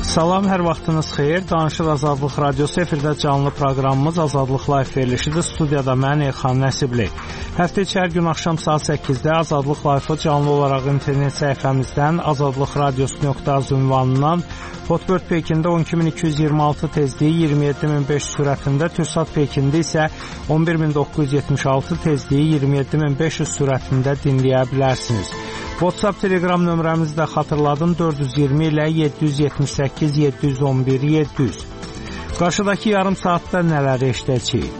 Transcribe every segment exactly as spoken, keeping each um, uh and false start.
Salam, hər vaxtınız xeyir. Danışıq Azadlıq Radiosu efirdə canlı proqramımız Azadlıq Live verilişidir. Studiyada mən Elxan Nəsibli. Həftə içi hər gün axşam saat səkkizdə Azadlıq Live-ı canlı olaraq internet səhifəmizdən azadlıq radiosu nöqtə az ünvanından, Hotbird Pekində on iki min iki yüz iyirmi altı tezliyi iyirmi yeddi min beş yüz sürətində, Türksat Pekində isə on bir min doqquz yüz yetmiş altı tezliyi iyirmi yeddi min beş yüz sürətində dinləyə bilərsiniz. WhatsApp, Telegram nömrəmizi də xatırladım, dörd yüz iyirmi ilə yeddi yüz yetmiş səkkiz yeddi yüz on bir yeddi yüz. Qarşıdakı yarım saatda nələr eşidəcəyik?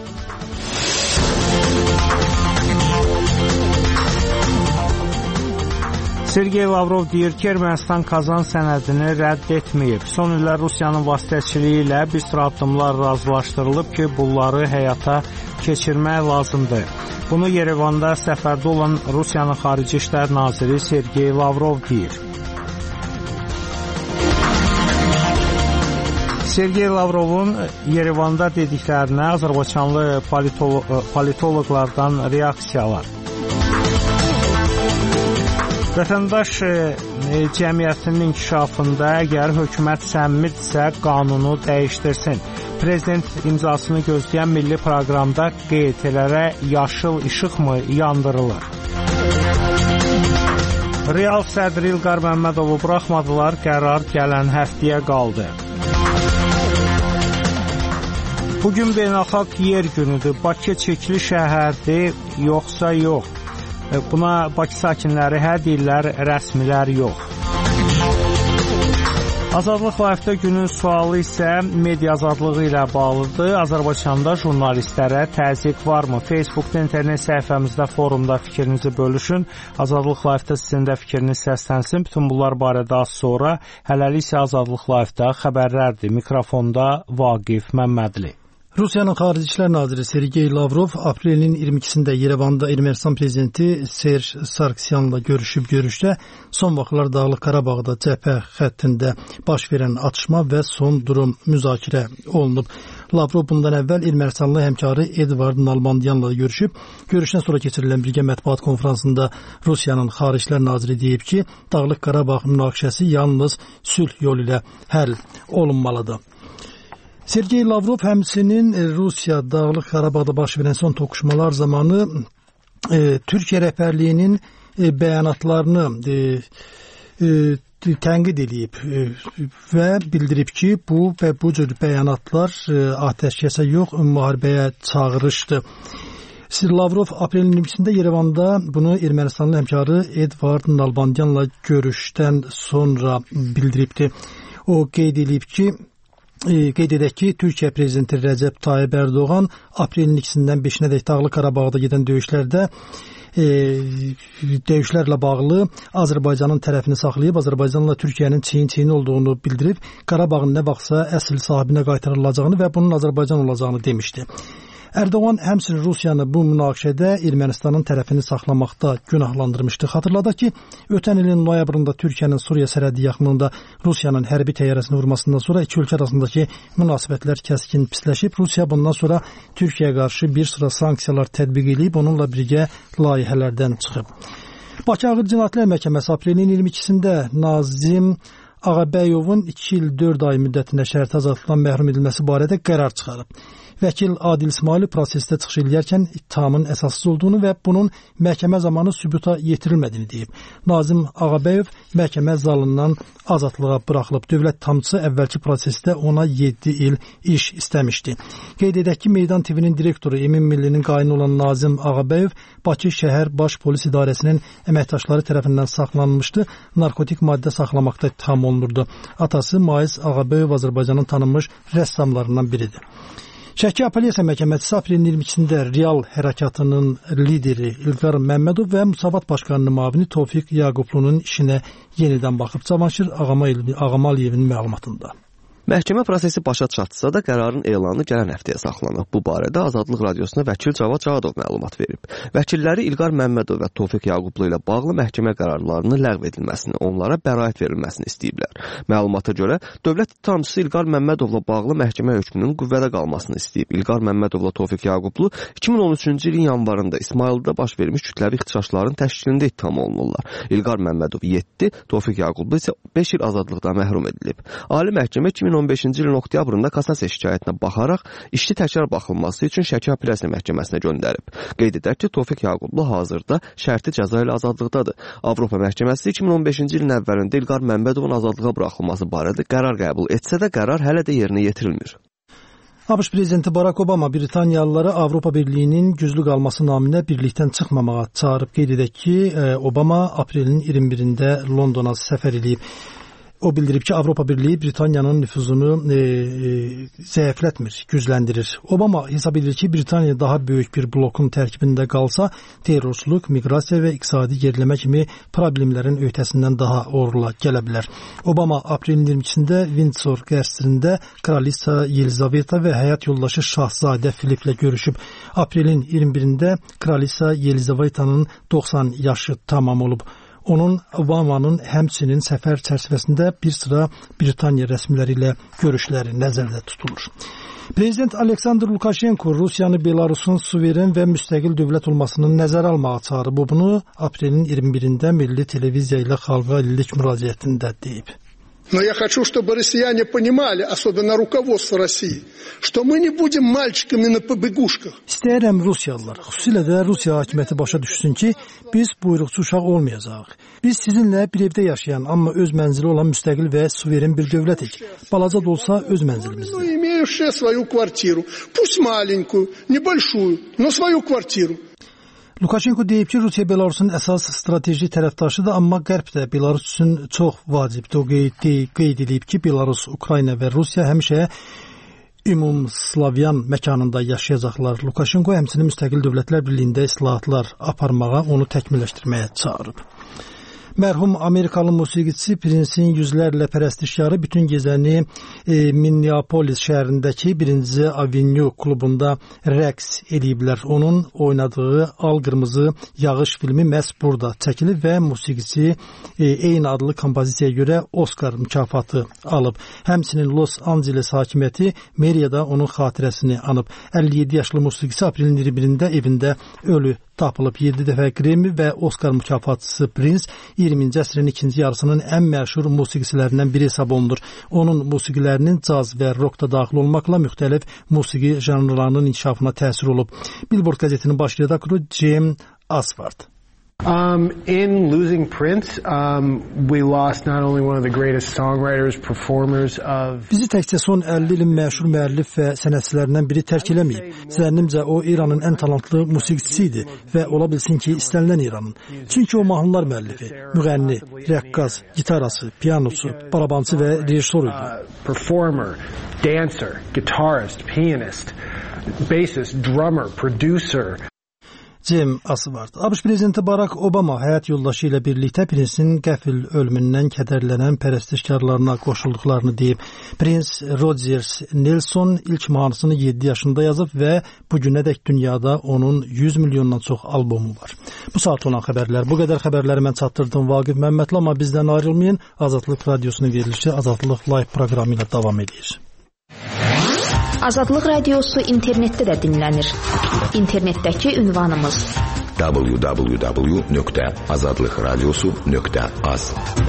Sergey Lavrov deyir ki, Ermənistan Kazan sənədini rədd etməyib. Son illər Rusiyanın vasitəçiliyi ilə bir sıra addımlar razılaşdırılıb ki, bunları həyata keçirmək lazımdır. Bunu Yerevanda səfərdə olan Rusiyanın Xarici İşlər Naziri Sergey Lavrov deyir. Sergey Lavrovun Yerevanda dediklərinə Azərbaycanlı politolo politoloqlardan reaksiyalar. Vətəndaş e, cəmiyyətinin inkişafında əgər hökumət səmimidirsə qanunu dəyişdirsin. Prezident imzasını gözləyən milli proqramda Q E T-lərə yaşıl işıq mı yandırılır? Real sədri İlqar Məmmədovu buraxmadılar, qərar gələn həftəyə qaldı. Bugün beynəlxalq yer günüdür. Bakı çəkili şəhərdir, yoxsa yox? Buna Bakı sakinləri hə deyirlər, rəsmilər yox. Azadlıq Live-da günün sualı isə media azadlığı ilə bağlıdır. Azərbaycanda jurnalistlərə təzyiq varmı? Facebookda, internet səhifəmizdə, forumda fikrinizi bölüşün. Azadlıq Live-da sizin də fikriniz səslənsin. Bütün bunlar barədə az sonra. Hələlik isə Azadlıq Live-da xəbərlərdir. Mikrofonda Vaqif Məmmədli. Rusiyanın Xarici İşlər Naziri Sergey Lavrov aprelin iyirmi ikisində Yerevanda Ermənistan prezidenti Serj Sarkisyanla görüşüb. Görüşdə son vaxtlar Dağlıq Qarabağda cəbhə xəttində baş verən atışma və son durum müzakirə olunub. Lavrov bundan əvvəl Ermənistanlı həmkarı Edvard Nalbandyanla görüşüb. Görüşdən sonra keçirilən birgə mətbuat konfransında Rusiyanın Xarici İşlər Naziri deyib ki, Dağlıq Qarabağ münaqişəsi yalnız sülh yolu ilə həll olunmalıdır. Sergey Lavrov həmçinin Rusiya Dağlıq Qarabağda baş verən son toqquşmalar zamanı e, Türkiyə rəhbərliyinin e, bəyanatlarını e, e, tənqid edib e, və bildirib ki, bu və bu cür bəyanatlar e, atəşkəsə yox, müharibəyə çağırışdır. Lavrov aprelin iyirmi ikisində Yerevanda bunu Ermənistanlı həmkarı Edvard Nalbandyanla görüşdən sonra bildiribdi. O qeyd edib ki, Qeyd edək ki, Türkiyə prezidenti Rəcəb Tayyib Ərdoğan aprelin ikisindən beşinədək Dağlıq Qarabağda gedən döyüşlərdə e, döyüşlərlə bağlı Azərbaycanın tərəfini saxlayıb, Azərbaycanla Türkiyənin çiyin-çiyin olduğunu bildirib, Qarabağın nə vaxtsa əsl sahibinə qaytarılacağını və bunun Azərbaycan olacağını demişdi. Ərdoğan həmçinin Rusiyanı bu münaqişədə Ermənistanın tərəfini saxlamaqda günahlandırmışdı. Xatırladaq ki, ötən ilin noyabrında Türkiyənin Suriya sərhədi yaxınlığında Rusiyanın hərbi təyyarəsini vurmasından sonra iki ölkə arasındakı münasibətlər kəskin pisləşib. Rusiya bundan sonra Türkiyəyə qarşı bir sıra sanksiyalar tətbiq edib, onunla birgə layihələrdən çıxıb. Bakı Ağır Cinayətlər Məhkəməsi aprelin iyirmi ikisində Nazim Ağabəyovun iki il dörd ay müddətində şərti azadlıqdan məhrum edilməsi barədə qərar çıxarıb. Vəkil Adil İsmaili prosesdə çıxış edərkən ittihamın əsassız olduğunu və bunun məhkəmə zamanı sübuta yetirilmədiyini deyib. Nazim Ağabəyov məhkəmə zalından azadlığa buraxılıb. Dövlət ittihamçısı əvvəlki prosesdə ona yeddi il iş istəmişdi. Qeyd edək ki, Meydan T V-nin direktoru Emin Millinin qayını olan Nazim Ağabəyov Bakı şəhər baş polis idarəsinin əməkdaşları tərəfindən saxlanılmışdı. Narkotik maddə saxlamaqda ittiham olunurdu. Atası Mais Ağabəyov Azərbaycanın tanınmış rəssamlarından biridir. Şəki Apellyasiya Məhkəməsi aprelin iyirmi ikisində Real hərəkatının lideri İlqar Məmmədov və Müsavat Başqanının müavini Tofiq Yaqublu'nun işinə yenidən baxıb. Cavanşir Ağamaliyevin məlumatında. Məhkəmə prosesi başa çatsa da qərarın elanı gələn həftəyə saxlanıb. Bu barədə Azadlıq Radiosuna vəkil Cavad Cavadov məlumat verib. Vəkilləri İlqar Məmmədov və Tofiq Yaqublu ilə bağlı məhkəmə qərarlarını ləğv edilməsini, onlara bəraət verilməsini istəyiblər. Məlumata görə dövlət ittihamçısı İlqar Məmmədovla bağlı məhkəmə hökmünün qüvvədə qalmasını istəyib. İlqar Məmmədovla Tofiq Yaqublu iki min on üçüncü ilin yanvarında İsmayılda baş vermiş kütləvi ixtişaşların təşkilində ittiham olunurlar. İlqar Məmmədov yeddi, Tofiq Yaqublu isə beş il azadlıqdan məhrum edilib. Ali məhkəmə iki min on beşinci ilin oktyabrında kassasiya şikayətinə baxaraq işçi təkrar baxılması üçün Şəki apellyasiya məhkəməsinə göndərib. Qeyd edək ki, Tofiq Yaqublu hazırda şərti cəza ilə azadlıqdadır. Avropa məhkəməsi iki min on beşinci ilin əvvəlində İlqar Məmmədovun azadlığa buraxılması barədə qərar qəbul etsə də qərar hələ də yerinə yetirilmir. ABŞ prezidenti Barack Obama Britaniyalıları Avropa Birliyinin güclü qalması naminə birlikdən çıxmamağa çağırıb. Qeyd edək ki, Obama aprelin iyirmi birində Londona səfər edib. O bildirib ki, Avropa Birliyi Britaniyanın nüfuzunu e, e, zəiflətmir, gücləndirir. Obama hesab edir ki, Britaniya daha böyük bir blokun tərkibində qalsa, terrorçuluq, miqrasiya və iqtisadi geriləmə kimi problemlərin öhdəsindən daha uğurla gələ bilər. Obama aprelin iyirmi ikisində Windsor qəsrində Kraliça Yelizaveta və həyat yoldaşı Şahzadə Filiplə görüşüb. Aprelin iyirmi birində Kraliça Yelizavetanın doxsan yaşı tamam olub. Onun Obamanın həmçinin səfər çərçivəsində bir sıra Britaniya rəsmiləri ilə görüşləri nəzərdə tutulur. Prezident Aleksandr Lukashenko Rusiyanı Belarusun suveren və müstəqil dövlət olmasını nəzərə almağa çağırıb. Bunu aprelin iyirmi birində Milli Televiziya ilə xalqa illik müraciətində deyib. Но я хочу, чтобы россияне понимали, особенно руководство России, что мы не будем мальчиками на побегушках. İstəyirəm Rusiyalılar, xüsusilə də Rusiya hakimiyyəti başa düşsün ki, biz buyruqçu uşaq olmayacağıq. Biz sizinlə bir evdə yaşayan, amma öz mənzili olan müstəqil və suveren bir dövlətik. Balaca da olsa öz mənzilimizdir. Ну, имеющая свою квартиру, пусть маленькую, небольшую, но свою квартиру. Lukashenko deyib ki, Rusiya Belarusun əsas strateji tərəfdaşıdır, amma Qərb də Belarus üçün çox vacibdir. O qeyd, qeyd edib ki, Belarus, Ukrayna və Rusiya həmişə ümumslavyan məkanında yaşayacaqlar. Lukashenko həmçinin müstəqil dövlətlər birliyində islahatlar aparmağa, onu təkmilləşdirməyə çağırıb. Mərhum Amerikalı musiqiçisi Prince'in yüzlərlə pərəstişkarı bütün gecəni e, Minneapolis şəhərindəki birinci Avenue klubunda rəqs ediblər. Onun oynadığı Al Qırmızı Yağış filmi məhz burada çəkilib və musiqiçi e, eyni adlı kompozisiyaya görə Oscar mükafatı alıb. Həmçinin Los Angeles hakimiyyəti meriyada onun xatirəsini anıb. əlli yeddi yaşlı musiqiçi aprelin iyirmi birində evində ölü tapılıb. yeddi dəfə Grammy və Oscar mükafatçısı Prince iyirminci əsrin ikinci yarısının ən məşhur musiqiçilərindən biri hesab olunur. Onun musiqilərinin caz və rock da daxil olmaqla müxtəlif musiqi janrlarının inkişafına təsir olub. Billboard qəzetinin baş redaktoru Jim Asford. Um, in losing Prince, um, we lost not only one of the greatest songwriters, performers of... Bizi təkcə son əlli ilin məşhur müəllif və sənətçilərindən biri tərk eləməyib. Zənnimcə o İranın ən talantlı musiqiçisi idi və ola bilsin ki, istənilən İranın. Çünki o mahnılar müəllifi, müğənni, rəqqas, gitarası, pianosu, barabançı və rejissor idi. Uh, performer, dancer, guitarist, pianist, bassist, drummer, producer... Jim Asford. ABŞ prezidenti Barack Obama həyat yoldaşı ilə birlikdə Prince'in qəfil ölümündən kədərlənən pərəstişkarlarına qoşulduqlarını deyib. Prince Rogers Nelson ilk mahnısını yeddi yaşında yazıb və bu günədək dünyada onun yüz milyondan çox albomu var. Bu saat olan xəbərlər. Bu qədər xəbərləri mən çatdırdım Vaqif Məmmədli, amma bizdən ayrılmayın. Azadlıq Radiosunun verilişi Azadlıq Live proqramı ilə davam edir. Azadlıq Radiosu internetdə də dinlənir. İnternetdəki ünvanımız w w w nöqtə azadlıq radiosu nöqtə az.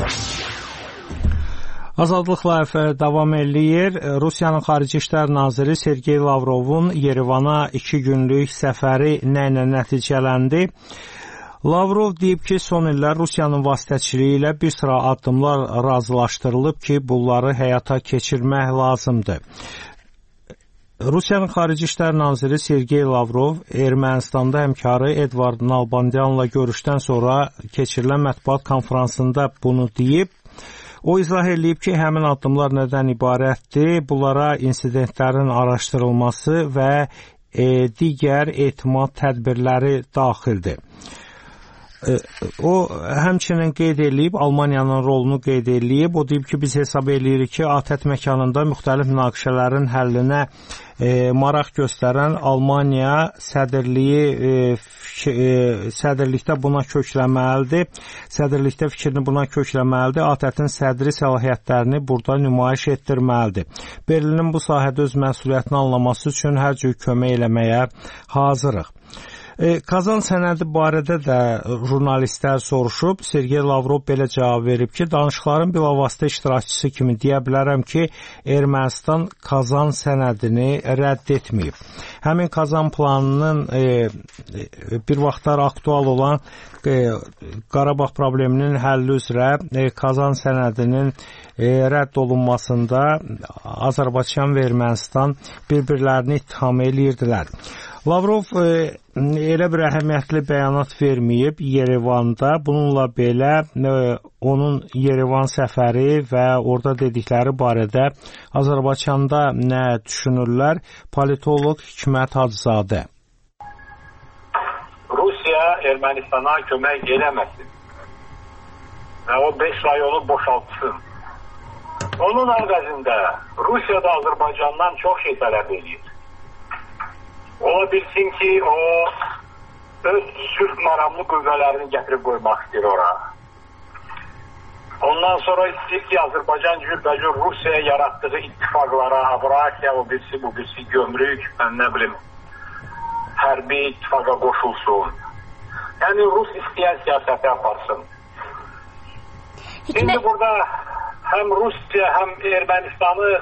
Azadlıq Live davam eləyir. Rusiyanın Xarici İşlər Naziri Sergey Lavrovun Yerevana iki günlük səfəri nə ilə nəticələndi? Lavrov deyib ki, son illər Rusiyanın vasitəçiliyi ilə bir sıra addımlar razılaşdırılıb ki, bunları həyata keçirmək lazımdır. Rusiyanın Xarici İşlər Naziri Sergey Lavrov Ermənistanda həmkarı Edvard Nalbandyanla görüşdən sonra keçirilən mətbuat konfransında bunu deyib. O izah edib ki, həmin addımlar nədən ibarətdir? Bunlara insidentlərin araşdırılması və e, digər etimad tədbirləri daxildir. O həmçinin qeyd edib, Almaniyanın rolunu qeyd edib. O deyib ki, biz hesab edirik ki, ATƏT məkanında müxtəlif münaqişələrin həllinə e, maraq göstərən Almaniya sədrliyi e, e, sədrlikdə buna kökləməlidir. Sədrlikdə fikrini buna kökləməlidir. ATƏT-in sədri səlahiyyətlərini burada nümayiş etdirməlidir. Berlinin bu sahədə öz məsuliyyətini anlaması üçün hər cür kömək eləməyə hazırıq. Kazan sənədi barədə də jurnalistlər soruşub. Sergey Lavrov belə cavab verib ki, danışıqların bilavasitə iştirakçısı kimi deyə bilərəm ki, Ermənistan Kazan sənədini rədd etməyib. Həmin Kazan planının e, bir vaxtlar aktual olan e, Qarabağ probleminin həlli üzrə e, Kazan sənədinin e, rədd olunmasında Azərbaycan və Ermənistan bir-birlərini ittiham edirdilər. Lavrov e, elə bir əhəmiyyətli bəyanat verməyib Yerevanda. Bununla belə e, onun Yerevan səfəri və orada dedikləri barədə Azərbaycanda nə düşünürlər? Politoloq Hikmət Hacızadə. Rusiya Ermənistana kömək eləməsin və o beş rayonu boşaltsın. Onun əvəzində Rusiya da Azərbaycandan çox şey tələb edir. Ola bilsin ki, o öz sülh məramlı qüvvələrini gətirib qoymaq istəyir ora. Ondan sonra istəyir ki, Azərbaycan cürbəcür Rusiyaya yaratdığı ittifaqlara, Avrasiya, o birisi, bu birisi gömrük, mən nə bilim, hərbi ittifaqa qoşulsun. Yəni, Rus istəyən siyasəti aparsın. Şimdi burada həm Rusiya, həm Ermənistanı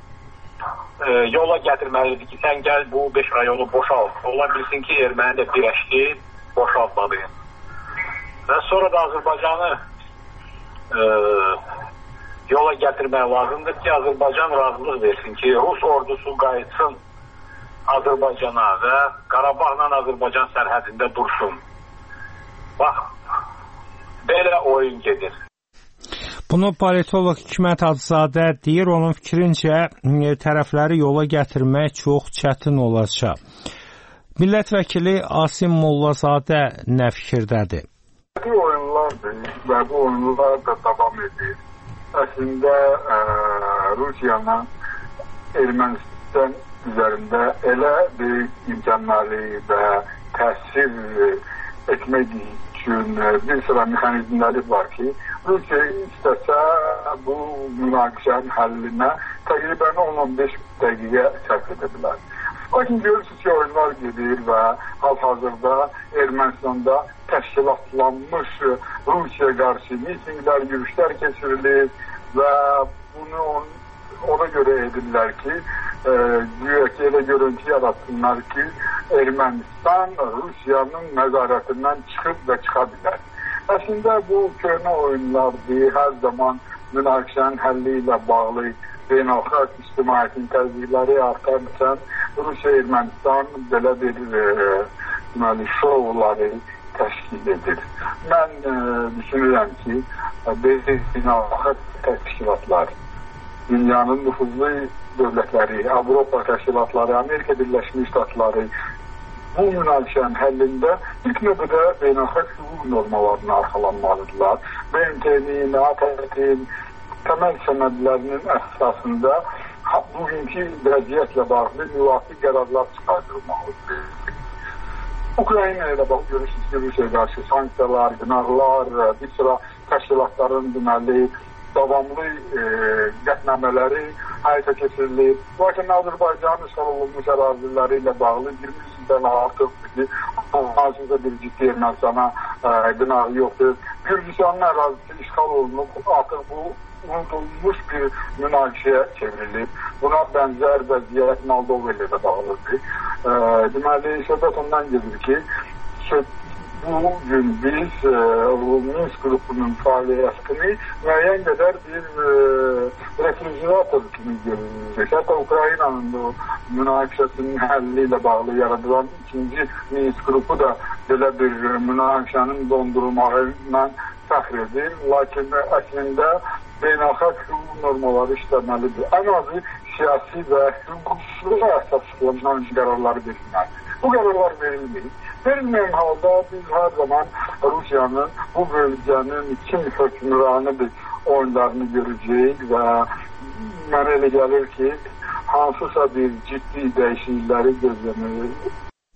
E, yola gətirməlidir ki, sən gəl bu beş rayonu boşalt. Ola bilsin ki, Erməni də birləşdi, boşaltmadı. Və sonra da Azərbaycanı e, yola gətirmək lazımdır ki, Azərbaycan razılıq versin ki, Rus ordusu qayıtsın Azərbaycana və Qarabağla Azərbaycan sərhədində dursun. Bax, belə oyun gedir. Bunu politoloq Hikmət Hacızadə deyir. Onun fikrincə tərəfləri yola gətirmək çox çətin olacaq. Millət vəkili Asim Mollazadə nə fikirdədir? Bu oyunlardır və bu oyunlar da davam edir. Əslində ə, Rusiyanın Ermənistan üzərində elə böyük imkanları və təsir etmək üçün bir sıra mexanizmləri var ki, Rusiya istəsə bu münaqişənin həllinə təqribən on on beş dəqiqə sərf edə bilər. Lakin görürsünüz ki, oyunlar gedir və hal-hazırda Ermənistanda təşkilatlanmış Rusiya qarşı mitinglər, yürüyüşlər keçirilir və bunu on, ona görə edirlər ki, e, güya ki, elə görüntü yaratsınlar ki, Ermənistan Rusiyanın nəzarətindən çıxıb və çıxa bilər. Əslində bu köhnə oyunlardır, hər zaman münaqişənin həlli ilə bağlı beynəlxalq ictimaiyyətin təzyiqləri artarkən Rusiya Ermənistan belə bir e, şovları təşkil edir. Mən e, düşünürəm ki, beynəlxalq təşkilatlar, dünyanın nüfuzlu dövlətləri, Avropa təşkilatları, Amerika Birləşmiş Ştatları bu münaqişənin həllində ilk növbədə beynəlxalq hüquq normalarına arxalanmalıdırlar. B M T-nin, ATƏT-in təməl sənədlərinin əsasında bugünkü vəziyyətlə bağlı müvafiq qərarlar çıxardılmalıdır. Ukrayna ilə bax, görürsünüz ki, Rusiyaya qarşı sanksiyalar, günahlar, bir sıra təşkilatların deməli davamlı e, qətnamələri həyata keçirilir. Lakin Azərbaycanın işğal olunmuş əraziləri ilə bağlı yirmi ildən artıqdır ki, hazırda bir ciddi Ermənistana e, günahı yoxdur. Gürcüstanın ərazisi işğal olunub, artıq bu unudulmuş bir münaqişəyə çevrilib. Buna bənzər vəziyyət Moldova ilə də bağlıdır. E, deməli, söhbət ondan gedir ki, bugün biz e, Minsk qrupunun fəaliyyətini müəyyən qədər bir e, refrigerator kimi görürük. Hətta Ukraynanın münaqişəsinin həlli ilə bağlı yaradılan ikinci Minsk qrupu da belə bir münaqişənin dondurulmağından fəxr edir. Lakin əslində beynəlxalq hüquq normaları işləməlidir. Ən azı siyasi və hüquqsuzluğa əsas qılınan qərarları verilməlidir. Bu qərarlar verilmir. Bilmeyen halda biz her zaman Rusiyanın bu bölgenin kim hökmranı bir oyunlarını göreceğiz ve mənə elə gəlir ki, hansısa bir ciddi dəyişiklikləri gözləmeliyiz.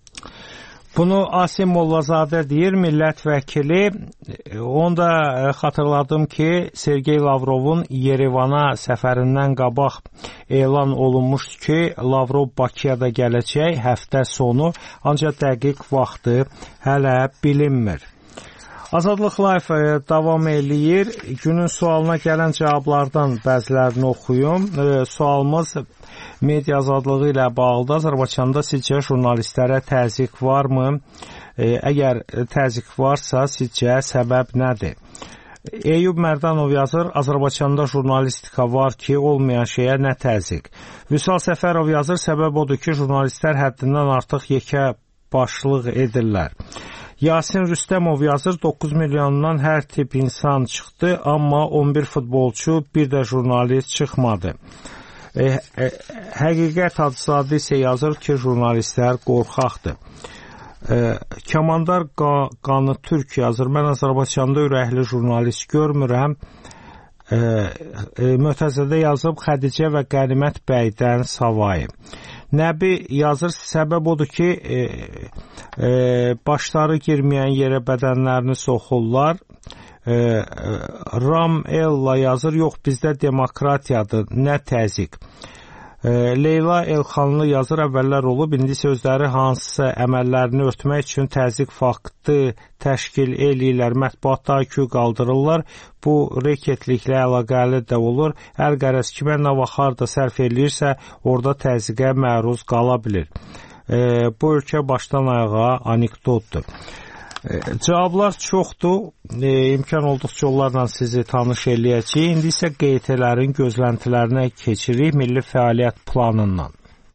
Bunu Asim Mollazadə deyir, millət vəkili. Onu da xatırladım ki, Sergey Lavrovun Yerevana səfərindən qabaq elan olunmuşdu ki, Lavrov Bakıya da gələcək həftə sonu, ancaq dəqiq vaxtı hələ bilinmir. Azadlıq Live davam eləyir. Günün sualına gələn cavablardan bəzilərini oxuyum. E, sualımız media azadlığı ilə bağlıdır. Azərbaycanda sizcə jurnalistlərə təzyiq varmı? E, əgər təzyiq varsa, sizcə səbəb nədir? Eyüp Mərdanov yazır, Azərbaycanda jurnalistika var ki, olmayan şeyə nə təzyiq? Vüsal Səfərov yazır, səbəb odur ki, jurnalistlər həddindən artıq yekə başlıq edirlər. Yasin Rüstəmov yazır, doqquz milyondan hər tip insan çıxdı, amma on bir futbolçu, bir də jurnalist çıxmadı. E, e, həqiqət Hacızadə isə yazır ki, jurnalistlər qorxaqdır. E, Kamandar Qanı Türk yazır, mən Azərbaycanda ürəkli jurnalist görmürəm. E, e, Mötəzədə yazıb Xədicə və Qənimət bəydən savayı. Nəbi yazır, səbəb odur ki, e, e, başları girməyən yerə bədənlərini soxurlar. E, Ram Ella yazır, yox bizdə demokratiyadır, nə təzyiq. E, Leyla Elxanlı yazır, əvvəllər olub, indi sözləri hansısa əməllərini örtmək üçün təzyiq faktı təşkil eləyirlər, mətbuatda I Q qaldırırlar. Bu reketliklə əlaqəli də olur. Hər qərəz kimə nə vaxt harda sərf eləyirsə, orada təzyiqə məruz qala bilir. E, bu ölkə başdan ayağa anekdotdur. E, cavablar çoxdur. E, imkan olduqca onlarla sizi tanış eləyəcəyik. İndi isə Q T L-lərin gözləntilərinə keçirik milli fəaliyyət planından.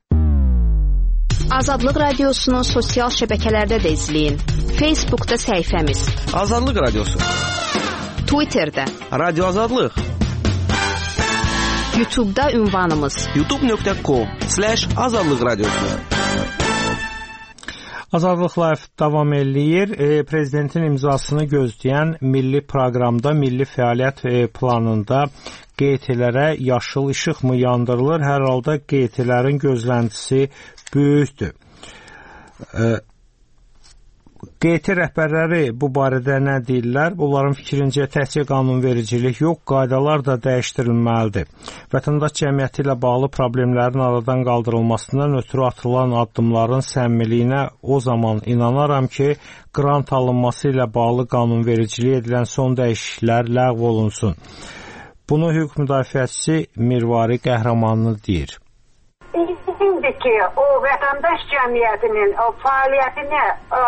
Azadlıq Radiosunu sosial şəbəkələrdə də izləyin. Facebookda səhifəmiz Azadlıq Radiosu, Twitterdə Radio Azadlıq, YouTube'da ünvanımız youtube nöqtə com slash azadlıq radiosu. Azadlıq Live davam eləyir. E, prezidentin imzasını gözləyən milli proqramda, milli fəaliyyət e, planında Q T-lərə yaşıl işıq mı yandırılır? Hər halda Q T-lərin gözləntisi böyükdür. E, Q T rəhbərləri bu barədə nə deyirlər? Onların fikrincə təkcə qanunvericilik yox, qaydalar da dəyişdirilməlidir. Vətəndaş cəmiyyəti ilə bağlı problemlərin aradan qaldırılmasından ötürü atılan addımların səmmiliyinə o zaman inanaram ki, qrant alınması ilə bağlı qanunvericiliyə edilən son dəyişikliklər ləğv olunsun. Bunu hüquq müdafiəçisi Mirvari Qəhrəmanlı deyir. Ki, o vətəndaş cəmiyyətinin o fəaliyyətinə ə,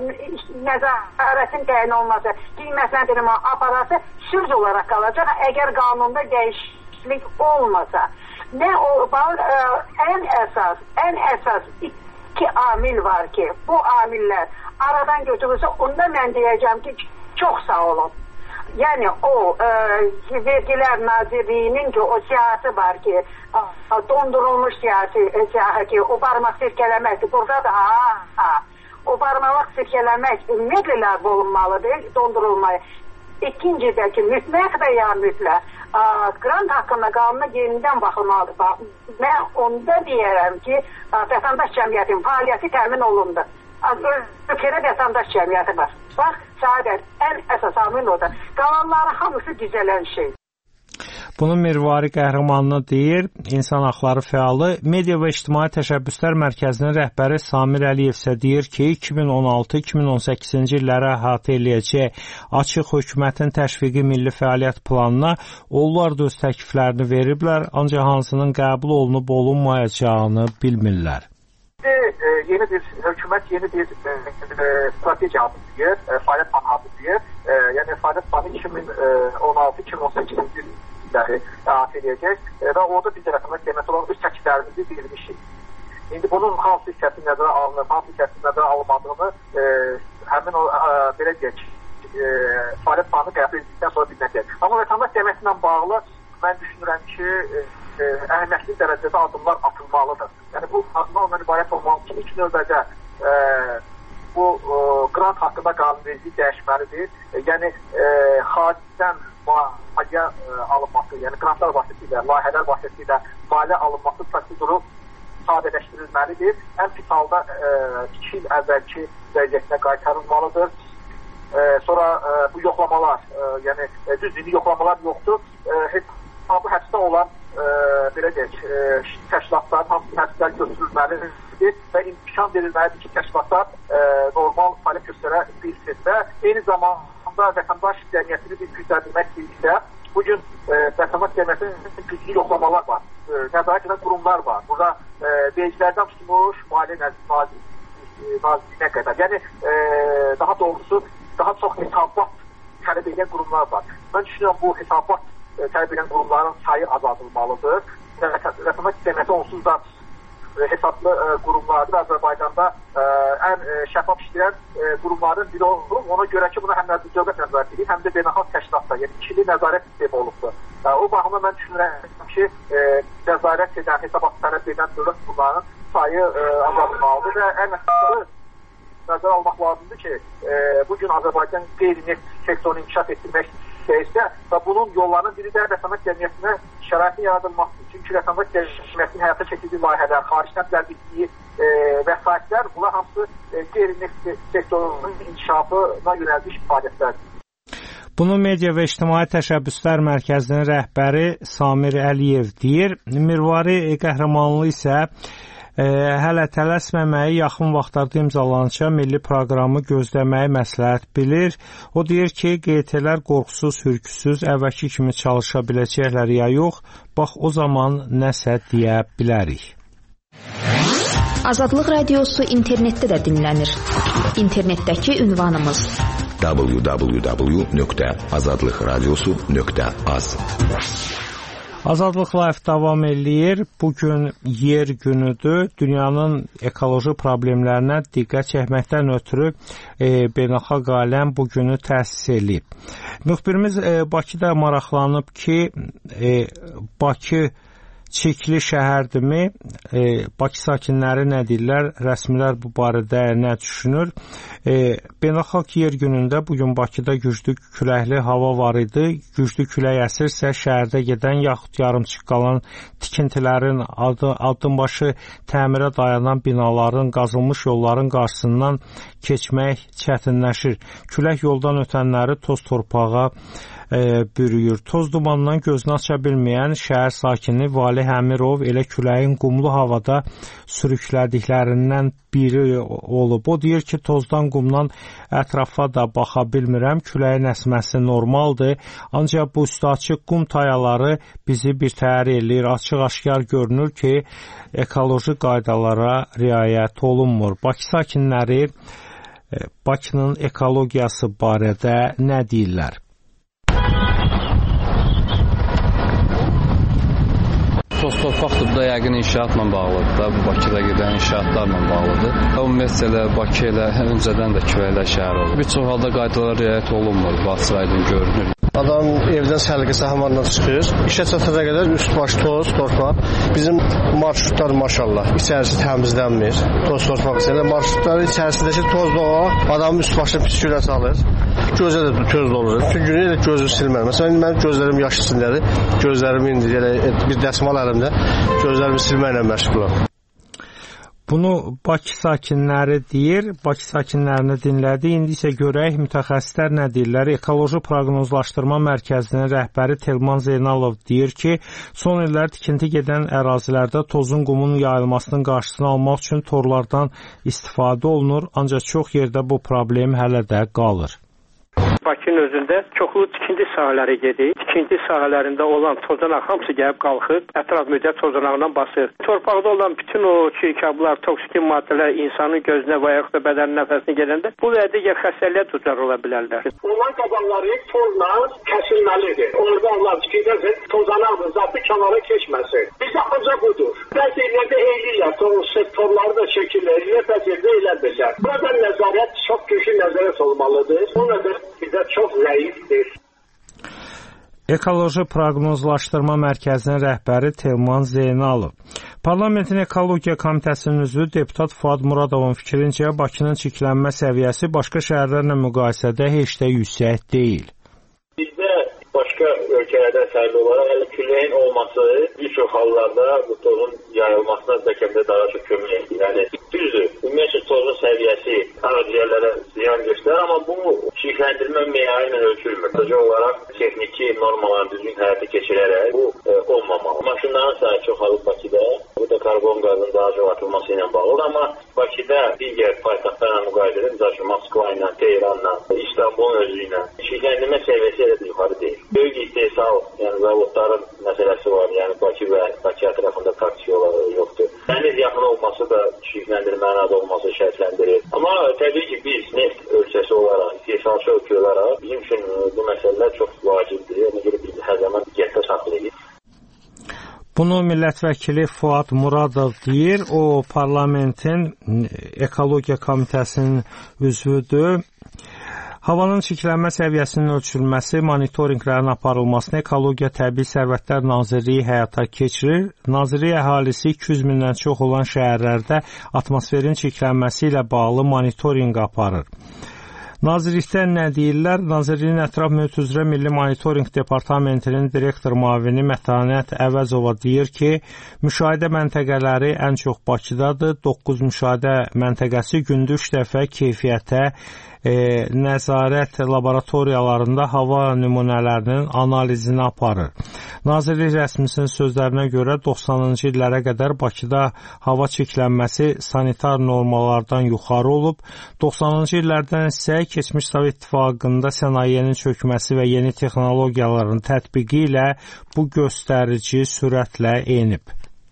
nəzarətin təyin olması, qiymətləndirmə aparatı sürüz olaraq qalacaq, əgər qanunda dəyişiklik olmasa. Nə o, ə, ən əsas, ən əsas iki amil var ki, bu amillər aradan götürülsə, onda mən deyəcəm ki, çox sağ olun. Yəni o e, Vergilər Nazirliyinin ki o siyasi var ki dondurulmuş siyasi siyasi ki o barmaq sirkələməkdir. Burada da ha, ha, o barmaq sirkələmək ümumiyyətlə ləğv olunmalıdır, dondurulmayı. İkinci də ki mütləq və ya mütləq qrant haqqında qanuna yenidən baxılmalıdır. Mən onda deyərəm ki vətəndaş cəmiyyətinin fəaliyyəti təmin olundu. Ölkədə vətəndaş cəmiyyəti var. Bax, sadət, ən əsas amil odur. Qalanları hamısı düzələn şey. Bunu Mirvari Qəhrəmanlı deyir, insan haqları fəalı. Media və İctimai Təşəbbüslər Mərkəzinin rəhbəri Samir Əliyev isə deyir ki, iki min on altı iki min on səkkizinci illərə əhatə eləyəcək açıq hökumətin təşviqi milli fəaliyyət planına onlar da öz təkliflərini veriblər, ancaq hansının qəbul olunub olunmayacağını bilmirlər. Yeni bir hökumət yeni bir e, e, strateji hazırlayır, e, fəaliyyət planı hazırlayır. E, yəni fəaliyyət planı iki min on altı iki min on səkkizinci illəri əhatə edəcək e, və orada biz tərəfindən demək olar öz təkliflərimizi bildirmişik. İndi bunun hansı hissəsi nəzərə alınır, hansı hissəsi nəzərə alınmadığını e, həmin o e, belə deyək e, fəaliyyət planı qəbul edildikdən sonra bilinəcək. Amma vətəndaş cəmiyyəti ilə bağlı mən düşünürəm ki, e, e, əhəmiyyətli dərəcədə addımlar atılmalıdır. Yəni bu addımlar ondan ibarət olmalı ki, ilk növbədə e, bu bu e, qrant haqqında qanunvericiliyi dəyişməlidir. E, yəni e, xaricdən maliyyə e, alınması, yəni qrantlar vasitəsilə, layihələr vasitəsilə maliyyə alınması proseduru sadələşdirilməlidir. Ən pis halda iki il əvvəlki vəziyyətinə qaytarılmalıdır. E, sonra e, bu yoxlamalar, e, yəni e, düz dini yoxlamalar yoxdur. E, hesabı həbsdə olan e, belə deyək, e, təşkilatların hamısı həbslər götürülməlidir və imkan verilməlidir ki, təşkilatlar e, normal fəaliyyət göstərə bilsin və eyni zamanda vətəndaş cəmiyyətini bir gücləndirmək istəyirsə, bugün e, vətəndaş cəmiyyətinin güclü yoxlamalar var, e, nəzarət edən qurumlar var. Burada e, vergilərdən tutmuş maliyyə nazirliyinə qədər. Yəni e, daha doğrusu daha çox hesabat tələb edən qurumlar var. Mən düşünürəm bu hesabat e, tələb edən qurumların sayı azaldılmalıdır. Vətəndaş cəmiyyəti onsuz da e, hesablı e, qurumlardır. Azərbaycanda e, ən e, şəffaf işləyən e, qurumların biri olub. Ona görə ki, buna həm dövlət nəzarət edir, həm də beynəlxalq təşkilatlar, yəni ikili nəzarət sistemi olubdur. E, o baxımda mən düşünürəm ki, e, nəzarət edən, hesabat tələb edən dövlət qurumlarının sayı e, azaldılmalıdır və ən əsası nəzərə almaq lazımdır ki, e, bugün Azərbaycan qeyri-neft sektorunu inkişaf etdirmək istəyirsə və bunun yollarının biri də vətəndaş cəmiyyətinə şəraitin yaradılmasıdır. Çünki vətəndaş cəmiyyətinin həyata keçirdiyi layihələr, xaricdən cəlb etdiyi e, vəsaitlər, bunlar hamısı e, qeyri-neft sektorunun inkişafına yönəldiyi fəaliyyətlərdir. Bunu Media və İctimai Təşəbbüslər Mərkəzinin rəhbəri Samir Əliyev deyir. Mirvari Qəhrəmanlı isə e, hələ tələsməməyi, yaxın vaxtlarda imzalanacaq milli proqramı gözləməyi məsləhət bilir. O deyir ki, Q T-lər qorxusuz, hürküsüz, əvvəlki kimi çalışa biləcəklər ya yox, bax o zaman nəsə deyə bilərik. Azadlıq Radiosu internetdə də dinlənir. İnternetdəki ünvanımız w w w nöqtə azadlıq radiosu nöqtə az. Azadlıq Live davam eləyir. Bugün yer günüdür. Dünyanın ekoloji problemlərinə diqqət çəkməkdən ötürü e, beynəlxalq aləm bu günü təsis edib. Müxbirimiz e, Bakıda maraqlanıb ki, e, Bakı çirkli şəhərdirmi? E, Bakı sakinləri nə deyirlər? Rəsmilər bu barədə nə düşünür? E, Beynəlxalq yer günündə bugün Bakıda güclü küləkli hava var idi. Güclü külək əsirsə şəhərdə gedən yaxud yarımçıq qalan tikintilərin, adı, addımbaşı təmirə dayanan binaların, qazılmış yolların qarşısından keçmək çətinləşir. Külək yoldan ötənləri toz torpağa E, bürüyür. Toz dumandan gözünü aça bilməyən şəhər sakini Valih Əmirov elə küləyin qumlu havada sürüklədiklərindən biri olub. O deyir ki, tozdan, qumdan ətrafa da baxa bilmirəm. Küləyin əsməsi normaldır. Ancaq bu üstü açıq qum tayaları bizi birtəhər eləyir. Açıq-aşkar görünür ki, ekoloji qaydalara riayət olunmur. Bakı sakinləri e, Bakının ekologiyası barədə nə deyirlər? Toz torpaqdır, bu da yəqin inşaatla bağlıdır da, bu Bakıda gedən inşaatlarla bağlıdır. Ümumiyyətlə Bakı elə öncədən də küləkli şəhər olur. Bir çox halda qaydalara riayət olunmur, açıq aydın görünür. Adam evdən səliqəsi hamarla çıxır, işə çatana qədər üst baş toz, torpaq. Bizim marşrutlar maşallah içərisi təmizlənmir, toz torpaq içində. Marşrutların içərisindəki toz da o, adamın üst başına pis gülə salır. Gözə də göz dolur. Bütün günü elə gözü silmər. Məsələn, mənim gözlərim yaş içindədir. Gözlərimi indi elə bir dəsmal əlimdə gözlərimi silməklə məşğulam. Bunu Bakı sakinləri deyir, Bakı sakinlərini dinlədi. İndi isə görək mütəxəssislər nə deyirlər. Ekoloji Proqnozlaşdırma Mərkəzinin rəhbəri Telman Zeynalov deyir ki, son illər tikinti gedən ərazilərdə tozun, qumun yayılmasının qarşısını almaq üçün torlardan istifadə olunur, ancaq çox yerdə bu problem hələ də qalır. Bakının özündə çoxlu tikinti sahələri gedir. Tikinti sahələrində olan tozanak hamısı gəlib qalxır, ətraf müddət tozanağından basır. Torpaqda olan bütün o çirkablar, toksik maddələr insanın gözünə və yaxud da bədənin nəfəsinə gələndə bu və digər xəstəliyə düçar ola bilərlər. Onlar qabanları tozla kəsilməlidir. Orada onlar tikilirsə tozanaqdır, zatı kənara keçməsin. Bizə ancaq budur. Bəzi yerlərdə eylirlər, torları da şəkillərilə bəzi yerdə eləmirlər. Burada nəzarət, çox güclü nəzarət olmalıdır. O nəzarət bizə çox zəifdir. Ekoloji Proqnozlaşdırma Mərkəzinin rəhbəri Telman Zeynalov. Parlamentin Ekologiya Komitəsinin üzvü deputat Fuad Muradovun fikrincə Bakının çirklənmə səviyyəsi başqa şəhərlərlə müqayisədə heç də yüksək deyil. Bizdə başqa ölkələrdən fərqli olaraq hələ küləyin olması bir çox hallarda bu tozun yayılmasına bəlkə də daha çox kömək edir. Yəni düzdür, ümumiyyətlə tozun səviyyəsi ağaciyərlərə ziyan göstərir, amma bu çirkləndirmə meyarı ilə ölçülmür. Sadəcə olaraq texniki normalarını düzgün həyata keçirərək bu e, olmamalı. Maşınların sayı çoxalıb Bakıda, bu da karbon qazının daha çox atılması ilə bağlıdır, amma Bakıda digər paytaxtlarla müqayisədə, məsəl üçün Moskva ilə, Tehranla, İstanbulun özü ilə çirkləndirmə səviyyəsi elə də yuxarı deyil. Böyük istehsal, yəni zavodların məsələsi var, yəni Bakı və Bakı ətrafında praktiki olaraq yoxdur. Dəniz yaxın olması da çirkləndirmənin adı olması şərtləndirir. Amma təbii ki, biz neft ölkəsi olaraq, istehsalçı ölkə olaraq bizim üçün bu məsələlər çox vacibdir. Ona görə biz hər zaman diqqətdə saxlayırıq. Bunu millət vəkili Fuad Muradov deyir. O, parlamentin Ekologiya Komitəsinin üzvüdür. Havanın çirklənmə səviyyəsinin ölçülməsi, monitorinqlərin aparılmasını Ekologiya Təbii Sərvətlər Nazirliyi həyata keçirir. Nazirlik əhalisi iki yüz mindən çox olan şəhərlərdə atmosferin çirklənməsi ilə bağlı monitorinq aparır. Nazirlikdə nə deyirlər? Nazirliyin Ətraf Mühit üzrə Milli Monitorinq Departamentinin direktor müavini Mətanət Əvəzova deyir ki, müşahidə məntəqələri ən çox Bakıdadır. doqquz müşahidə məntəqəsi gündə üç dəfə keyfiyyətə E, nəzarət laboratoriyalarında hava nümunələrinin analizini aparır. Nazirlik rəsmisinin sözlərinə görə doxsanıncı illərə qədər Bakıda hava çirklənməsi sanitar normalardan yuxarı olub. doxsanıncı illərdən isə keçmiş Sovet İttifaqında sənayenin çökməsi və yeni texnologiyaların tətbiqi ilə bu göstərici sürətlə enib.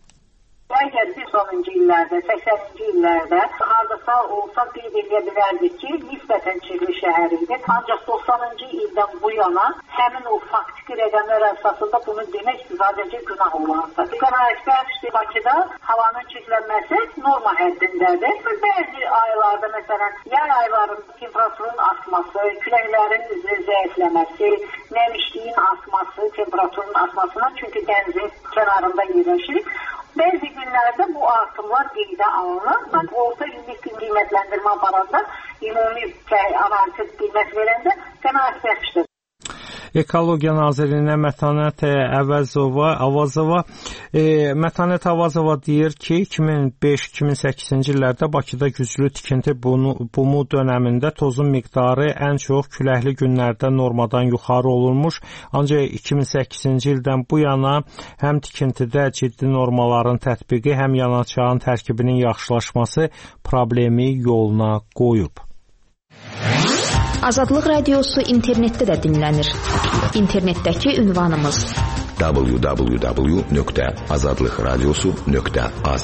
Əgər bir sonuncu illərdə, səksəninci illərdə hardasa olsa qeyd edə bilərdik ki, nisbətən çirkli şəhər idi. Ancaq doxsanıncı ildən bu yana həmin o faktiki rəqəmlər əsasında bunu demək sadəcə günah olardı. Qənaətbəxşdir, Bakıda havanın çirklənməsi norma həddindədir. Bəzi aylarda, məsələn, yay aylarında temperaturun artması, küləklərin zəifləməsi, nəmişliyin artması, temperaturun artmasına, çünki dənizin kənarında yerləşirik. Bəzi günlərdə bu artımlar qeydə alınır. Orta illik qiymətləndirmə aparanda, ümumi analitik qiymət verəndə qənaətbəxşdir. Ekologiya Nazirliyinə Mətanət Əvəzova, Avazova, e, Mətanət Avazova deyir ki, iki min beş iki min səkkizinci illərdə Bakıda güclü tikinti bumu dönəmində tozun miqdarı ən çox küləkli günlərdə normadan yuxarı olurmuş. Ancaq iki min səkkizinci ildən bu yana həm tikintidə ciddi normaların tətbiqi, həm yanaçağın tərkibinin yaxşılaşması problemi yoluna qoyub. Azadlıq Radiosu internetdə də dinlənir. İnternetdəki ünvanımız w w w nöqtə azadlıq radiosu nöqtə az.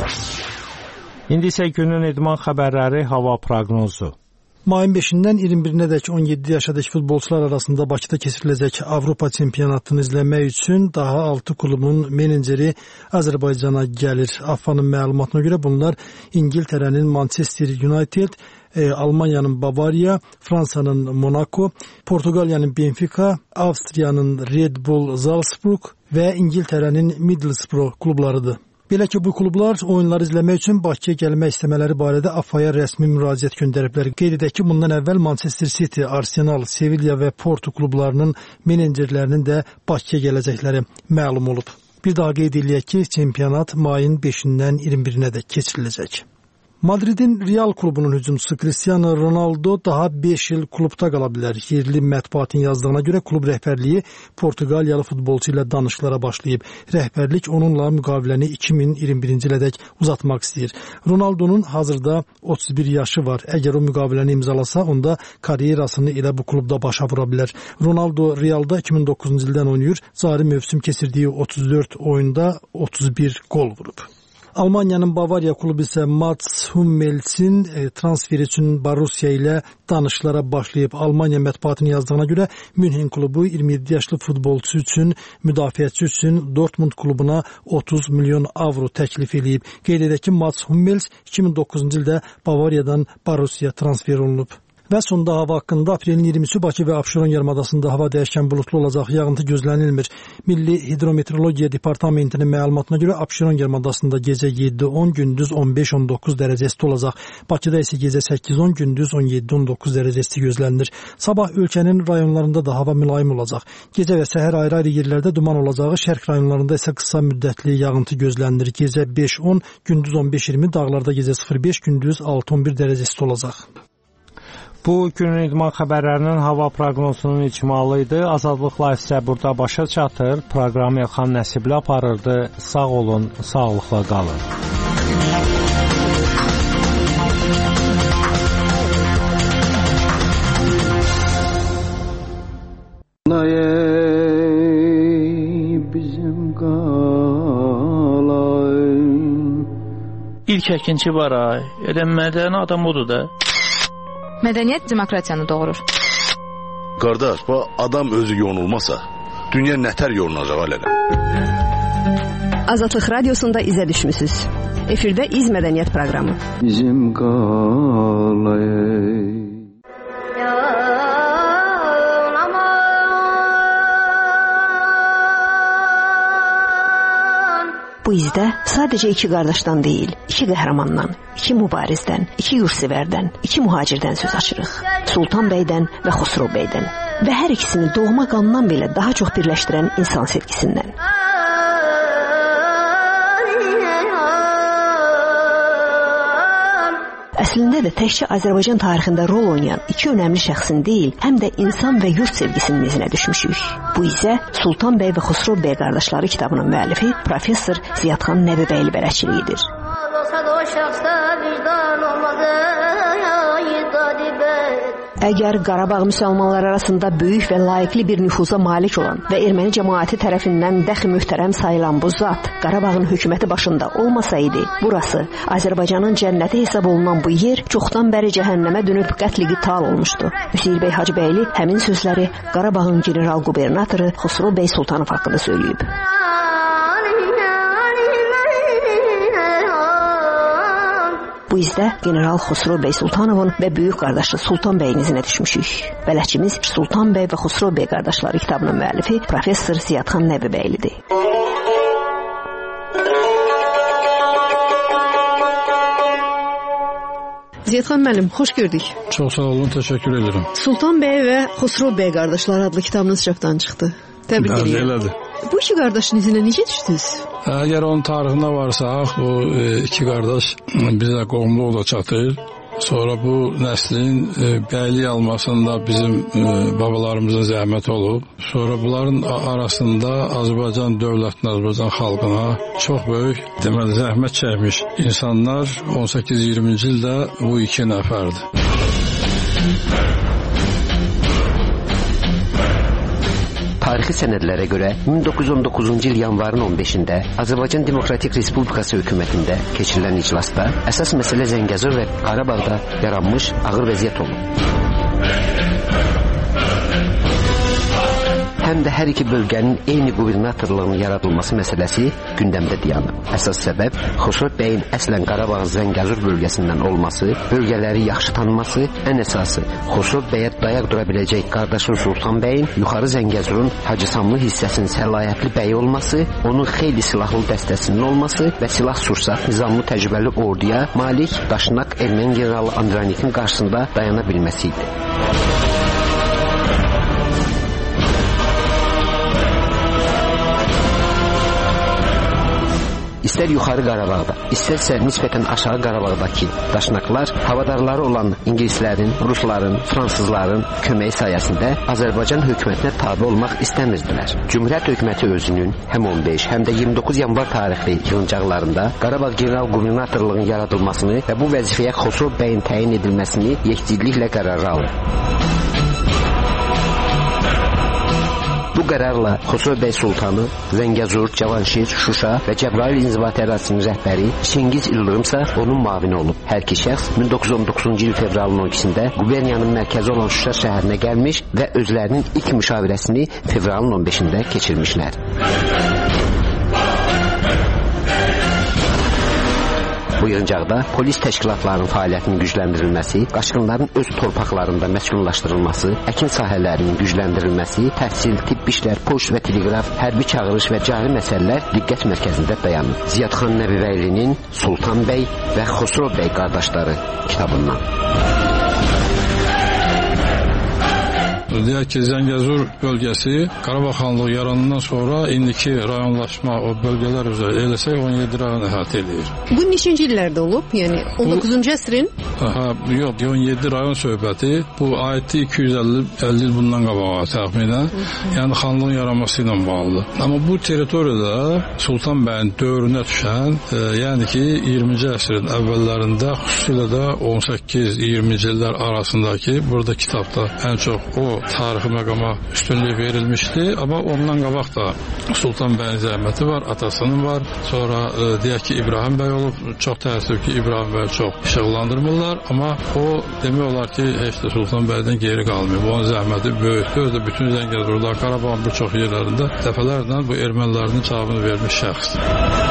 İndi isə günün idman xəbərləri, hava proqnozu. Mayın beşindən iyirmi birinədək on yeddi yaşadakı futbolçular arasında Bakıda keçiriləcək Avropa çempionatını izləmək üçün daha altı klubun meneceri Azərbaycana gəlir. A F A-nın məlumatına görə bunlar İngiltərənin Manchester United, e, Almanyanın Bavariya, Fransanın Monaco, Portuqaliyanın Benfica, Avstriyanın Red Bull Salzburg və İngiltərənin Middlesbrough klublarıdır. Belə ki, bu klublar oyunları izləmək üçün Bakıya gəlmək istəmələri barədə A F A-ya rəsmi müraciət göndəriblər. Qeyd edək ki, bundan əvvəl Manchester City, Arsenal, Sevilla və Porto klublarının menecerlərinin də Bakıya gələcəkləri məlum olub. Bir daha qeyd edək ki, çempionat mayın beşindən iyirmi birinədək keçiriləcək. Madridin Real klubunun hücumçusu Cristiano Ronaldo daha beş il klubda qala bilər. Yerli mətbuatın yazdığına görə klub rəhbərliyi Portuqaliyalı futbolçu ilə danışıqlara başlayıb. Rəhbərlik onunla müqaviləni iki min iyirmi birinci ilədək uzatmaq istəyir. Ronaldo'nun hazırda otuz bir yaşı var. Əgər o müqaviləni imzalasa, onda karyerasını elə bu klubda başa vura bilər. Ronaldo Real'da iki min doqquzuncu ildən oynayır. Cari mövsüm keçirdiyi otuz dörd oyunda otuz bir gol vurub. Almanyanın Bavariya klubu isə Mats Hummels'in transferi üçün Borussia ilə danışıqlara başlayıb. Almanya mətbuatının yazdığına görə Münhen klubu iyirmi yeddi yaşlı futbolçu üçün, müdafiəçi üçün Dortmund klubuna otuz milyon avro təklif edib. Qeyd edək ki, Mats Hummels iki min doqquzuncu ildə Bavariyadan Borussia transfer olunub. Və sonda hava haqqında aprelin iyirmisi Bakı və Abşeron yarımadasında hava dəyişkən buludlu olacaq, yağıntı gözlənilmir. Milli Hidrometeorologiya Departamentinin məlumatına görə Abşeron yarımadasında gecə yeddi on, gündüz on beş on doqquz dərəcə isti olacaq. Bakıda isə gecə səkkiz on, gündüz on yeddi on doqquz dərəcə isti gözlənilir. Sabah ölkənin rayonlarında da hava mülayim olacaq. Gecə və səhər ayrı-ayrı yerlərdə duman olacağı, şərq rayonlarında isə qısa müddətli yağıntı gözlənilir. Gecə beş on, gündüz on beş iyirmi, dağlarda gecə sıfır beş, gündüz altı on bir dərəcə isti olacaq. Bu günün idman xəbərlərinin hava proqnozunun icmalı idi. Azadlıq Live isə burada başa çatır. Proqramı Elxan Nəsibli aparırdı. Sağ olun, sağlıqla qalın. Bizim qalayın. İlk əkinçi var ay. Elə mədəni adam odur da. Mədəniyyət demokratiyanı doğurur. Qardaş, bu adam özü yonulmasa, dünya nətər yonulacaq alələ? Azadlıq Radiosunda izə düşmüsünüz. Efirdə İz Mədəniyyət proqramı. Bizim qalayın. Bu izdə sadəcə iki qardaşdan deyil, iki qəhrəmandan, iki mübarizdən, iki yursevərdən, iki mühacirdən söz açırıq. Sultan bəydən və Xosrov bəydən. Və hər ikisini doğma qandan belə daha çox birləşdirən insan sevgisindən. Əslində də təkcə Azərbaycan tarixində rol oynayan iki önəmli şəxsin deyil, həm də insan və yurt sevgisinin izinə düşmüşük. Bu isə Sultan bəy və Xosrov bəy qardaşları kitabının müəllifi professor Ziyadxan Nəbibəyli bələdçiliyidir. Əgər Qarabağ müsəlmanlar arasında böyük və layiqli bir nüfuza malik olan və erməni cəmaəti tərəfindən dəxi möhtərəm sayılan bu zat Qarabağın hökuməti başında olmasaydı, burası Azərbaycanın cənnəti hesab olunan bu yer çoxdan bəri cəhənnəmə dönüb qətl-i qital olmuşdu. Hüseyn bəy Hacıbəyli həmin sözləri Qarabağın general qubernatoru Xosrov bəy Sultanov haqqında söyləyib. Bu izdə general Xosrov bəy Sultanovun və böyük qardaşı Sultan bəyin izinə düşmüşük. Bələdçimiz Sultan bəy və Xosrov bəy qardaşları kitabının müəllifi professor Ziyadxan Nəbibəylidir. Ziyadxan müəllim, xoş gördük. Çox sağ olun, təşəkkür ederim. Sultan bəy və Xosrov bəy qardaşları adlı kitabınız çapdan çıxdı. Təbrik edirəm. Elədir. Bu iki qardaşın izinə necə düşdünüz? Əgər onun tarixində varsaq, o e, iki qardaş bizə qohumlu ola çatır. Sonra bu nəslin e, bəylik almasında bizim e, babalarımızın zəhməti olub. Sonra bunların arasında Azərbaycan dövlətinə, Azərbaycan xalqına çox böyük deməli zəhmət çəkmiş insanlar on səkkiz iyirminci ildə bu iki nəfərdir. Tarixi sənədlərə görə min doqquz yüz on doqquzuncu il yanvarın on beşində Azərbaycan Demokratik Respublikası hökumətində keçirilən iclasda əsas məsələ Zəngəzur və Qarabağda yaranmış ağır vəziyyət olub. Həm də hər iki bölgənin eyni qubernatorluğunun yaradılması məsələsi gündəmdə dayanıb. Əsas səbəb Xosrov bəyin əslən Qarabağın Zəngəzur bölgəsindən olması, bölgələri yaxşı tanıması, ən əsası Xosrov bəyə dayaq dura biləcək qardaşı Sultan bəyin yuxarı Zəngəzurun Hacısamlı hissəsinin səlahiyyətli bəyi olması, onun xeyli silahlı dəstəsinin olması və silah-sursat nizamlı təcrübəli orduya malik Daşnak erməni generalı Andranikin qarşısında dayana bilməsi idi. İstər yuxarı Qarabağda, istərsə nisbətən aşağı Qarabağdakı daşnaqlar havadarları olan ingilislərin, rusların, fransızların köməyi sayəsində Azərbaycan hökumətinə tabe olmaq istəmirdilər. Cümhuriyyət hökuməti özünün həm on beş, həm də iyirmi doqquz yanvar tarixli yığıncaqlarında Qarabağ general qubernatorluğunun yaradılmasını və bu vəzifəyə Xosrov bəyin təyin edilməsini yekdilliklə qərara alır. Bu qərarla Xosrov bəy Sultanı, Zəngəzur, Cavanşir, Şuşa və Cəbrayıl inzibati ərazisinin rəhbəri Çingiz İldırımsa onun müavini olub. Hər iki şəxs min doqquz yüz on doqquzuncu il fevralın on ikisində quberniyanın mərkəzi olan Şuşa şəhərinə gəlmiş və özlərinin ilk müşavirəsini fevralın on beşində keçirmişlər. Bu Bu yığıncaqda polis təşkilatlarının fəaliyyətinin gücləndirilməsi, qaçqınların öz torpaqlarında məskunlaşdırılması, əkin sahələrinin gücləndirilməsi, təhsil, tibb işlər, poçt və teleqraf, hərbi çağırış və cari məsələlər diqqət mərkəzində dayanır. Ziyadxan Nəbibəylinin Sultan bəy və Xosrov bəy qardaşları kitabından. Deyək ki, Zəngəzur bölgəsi Qarabağ xanlığı yaranından sonra indiki rayonlaşma o bölgələr üzrə eləsək on yeddi rayon əhatə edir. Bu neçinci illərdə olub? Yəni on doqquzuncu əsrin? Aha, yox, on yeddi rayon söhbəti. Bu ayətdə iki yüz əlli il bundan qabağa təxminən. Yəni xanlığın yaranması ilə bağlıdır. Amma bu territoriyada Sultan bəyin dövrünə düşən, e, yəni ki, iyirminci əsrin əvvəllərində, xüsusilə də on səkkiz iyirminci illər arasındakı burada kitabda ən çox o tarixi məqama üstünlük verilmişdi, amma ondan qabaq da Sultan bəyin zəhməti var, atasının var, sonra e, deyək ki, İbrahim bəy olub, çox təəssüf ki, İbrahim bəy çox işıqlandırmırlar, amma o demək olar ki, heç də Sultan bəydən geri qalmıyor. Bu onun zəhməti böyükdür, özü də bütün Zəngəzurda, Qarabağın bir çox yerlərində dəfələrlə bu ermənilərin cavabını vermiş şəxsdir.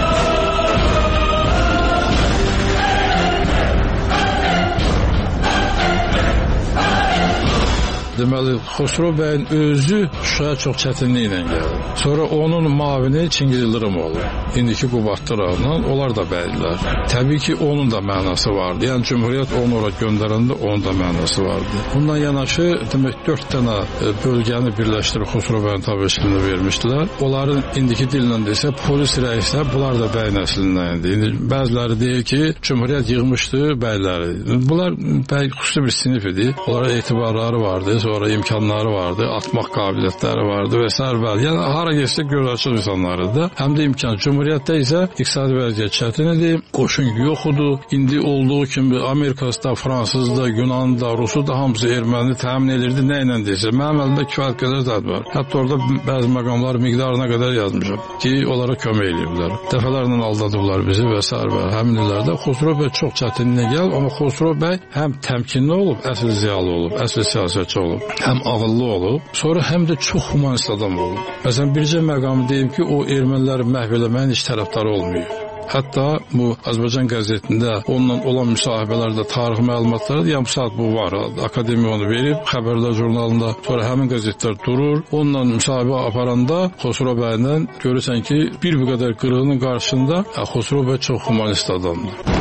Deməli, Xosrov bəyin özü Şuşaya çox çətinliklə gəldi. Sonra onun mavini Çingiz Yıldırım oldu. İndiki Qubadlı rayonundan, onlar da bəydilər. Təbii ki, onun da mənası vardı. Yəni, Cümhuriyyət onu ora göndərəndə onun da mənası vardı. Bundan yanaşı, demək, dörd dənə bölgəni birləşdirib Xosrov bəyin tabeçiliyini vermişdilər. Onların indiki dillə desə, polis rəislər, bunlar da bəy nəslindən idi. İndi bəziləri deyir ki, Cümhuriyyət yığmışdı bəyləri. Bunlar bəy xüsusi bir sinif idi. Onlara etibarları vardı. Sonra imkanları vardı, atmaq qabiliyyətləri vardı və s. Yəni, hara geçsə göz açıq insanları da. Həm də imkan. Cumhuriyyətdə isə iqtisadi vəziyyət çətin idi, qoşun yox idi. İndi olduğu kimi Amerikasında, Fransızda, Yunanında, Rusuda hamısı erməni təmin edirdi. Nə ilə deyirsə, mənim əlimdə kifayət qədər zəd var. Hətta orada bəzi məqamlar miqdarına qədər yazmışam ki, onlara kömək ediblər. Dəfələrlə aldadıblar bizi və s. Həmin illərdə Xosrov bəy çox çətinliyə gəlib, amma Xosrov bəy həm təmkinli olub, əsl ziyalı olub, əsl siyasətçi olub. Həm ağıllı olub, sonra həm də çox humanist adam olub. Məsələn, bircə məqamı deyim ki, o erməniləri məhv eləməyin heç tərəfdarı olmuyor. Hətta bu Azərbaycan qəzetində onunla olan müsahibələrdə tarixi məlumatları, yəni bu saat bu var, akademiya onu verib, xəbərlər jurnalında, sonra həmin qəzetlər durur, onunla müsahibə aparanda Xosrov bəylə görürsən ki, bir bu qədər qırığının qarşısında Xosrov bəy çox humanist adamdır.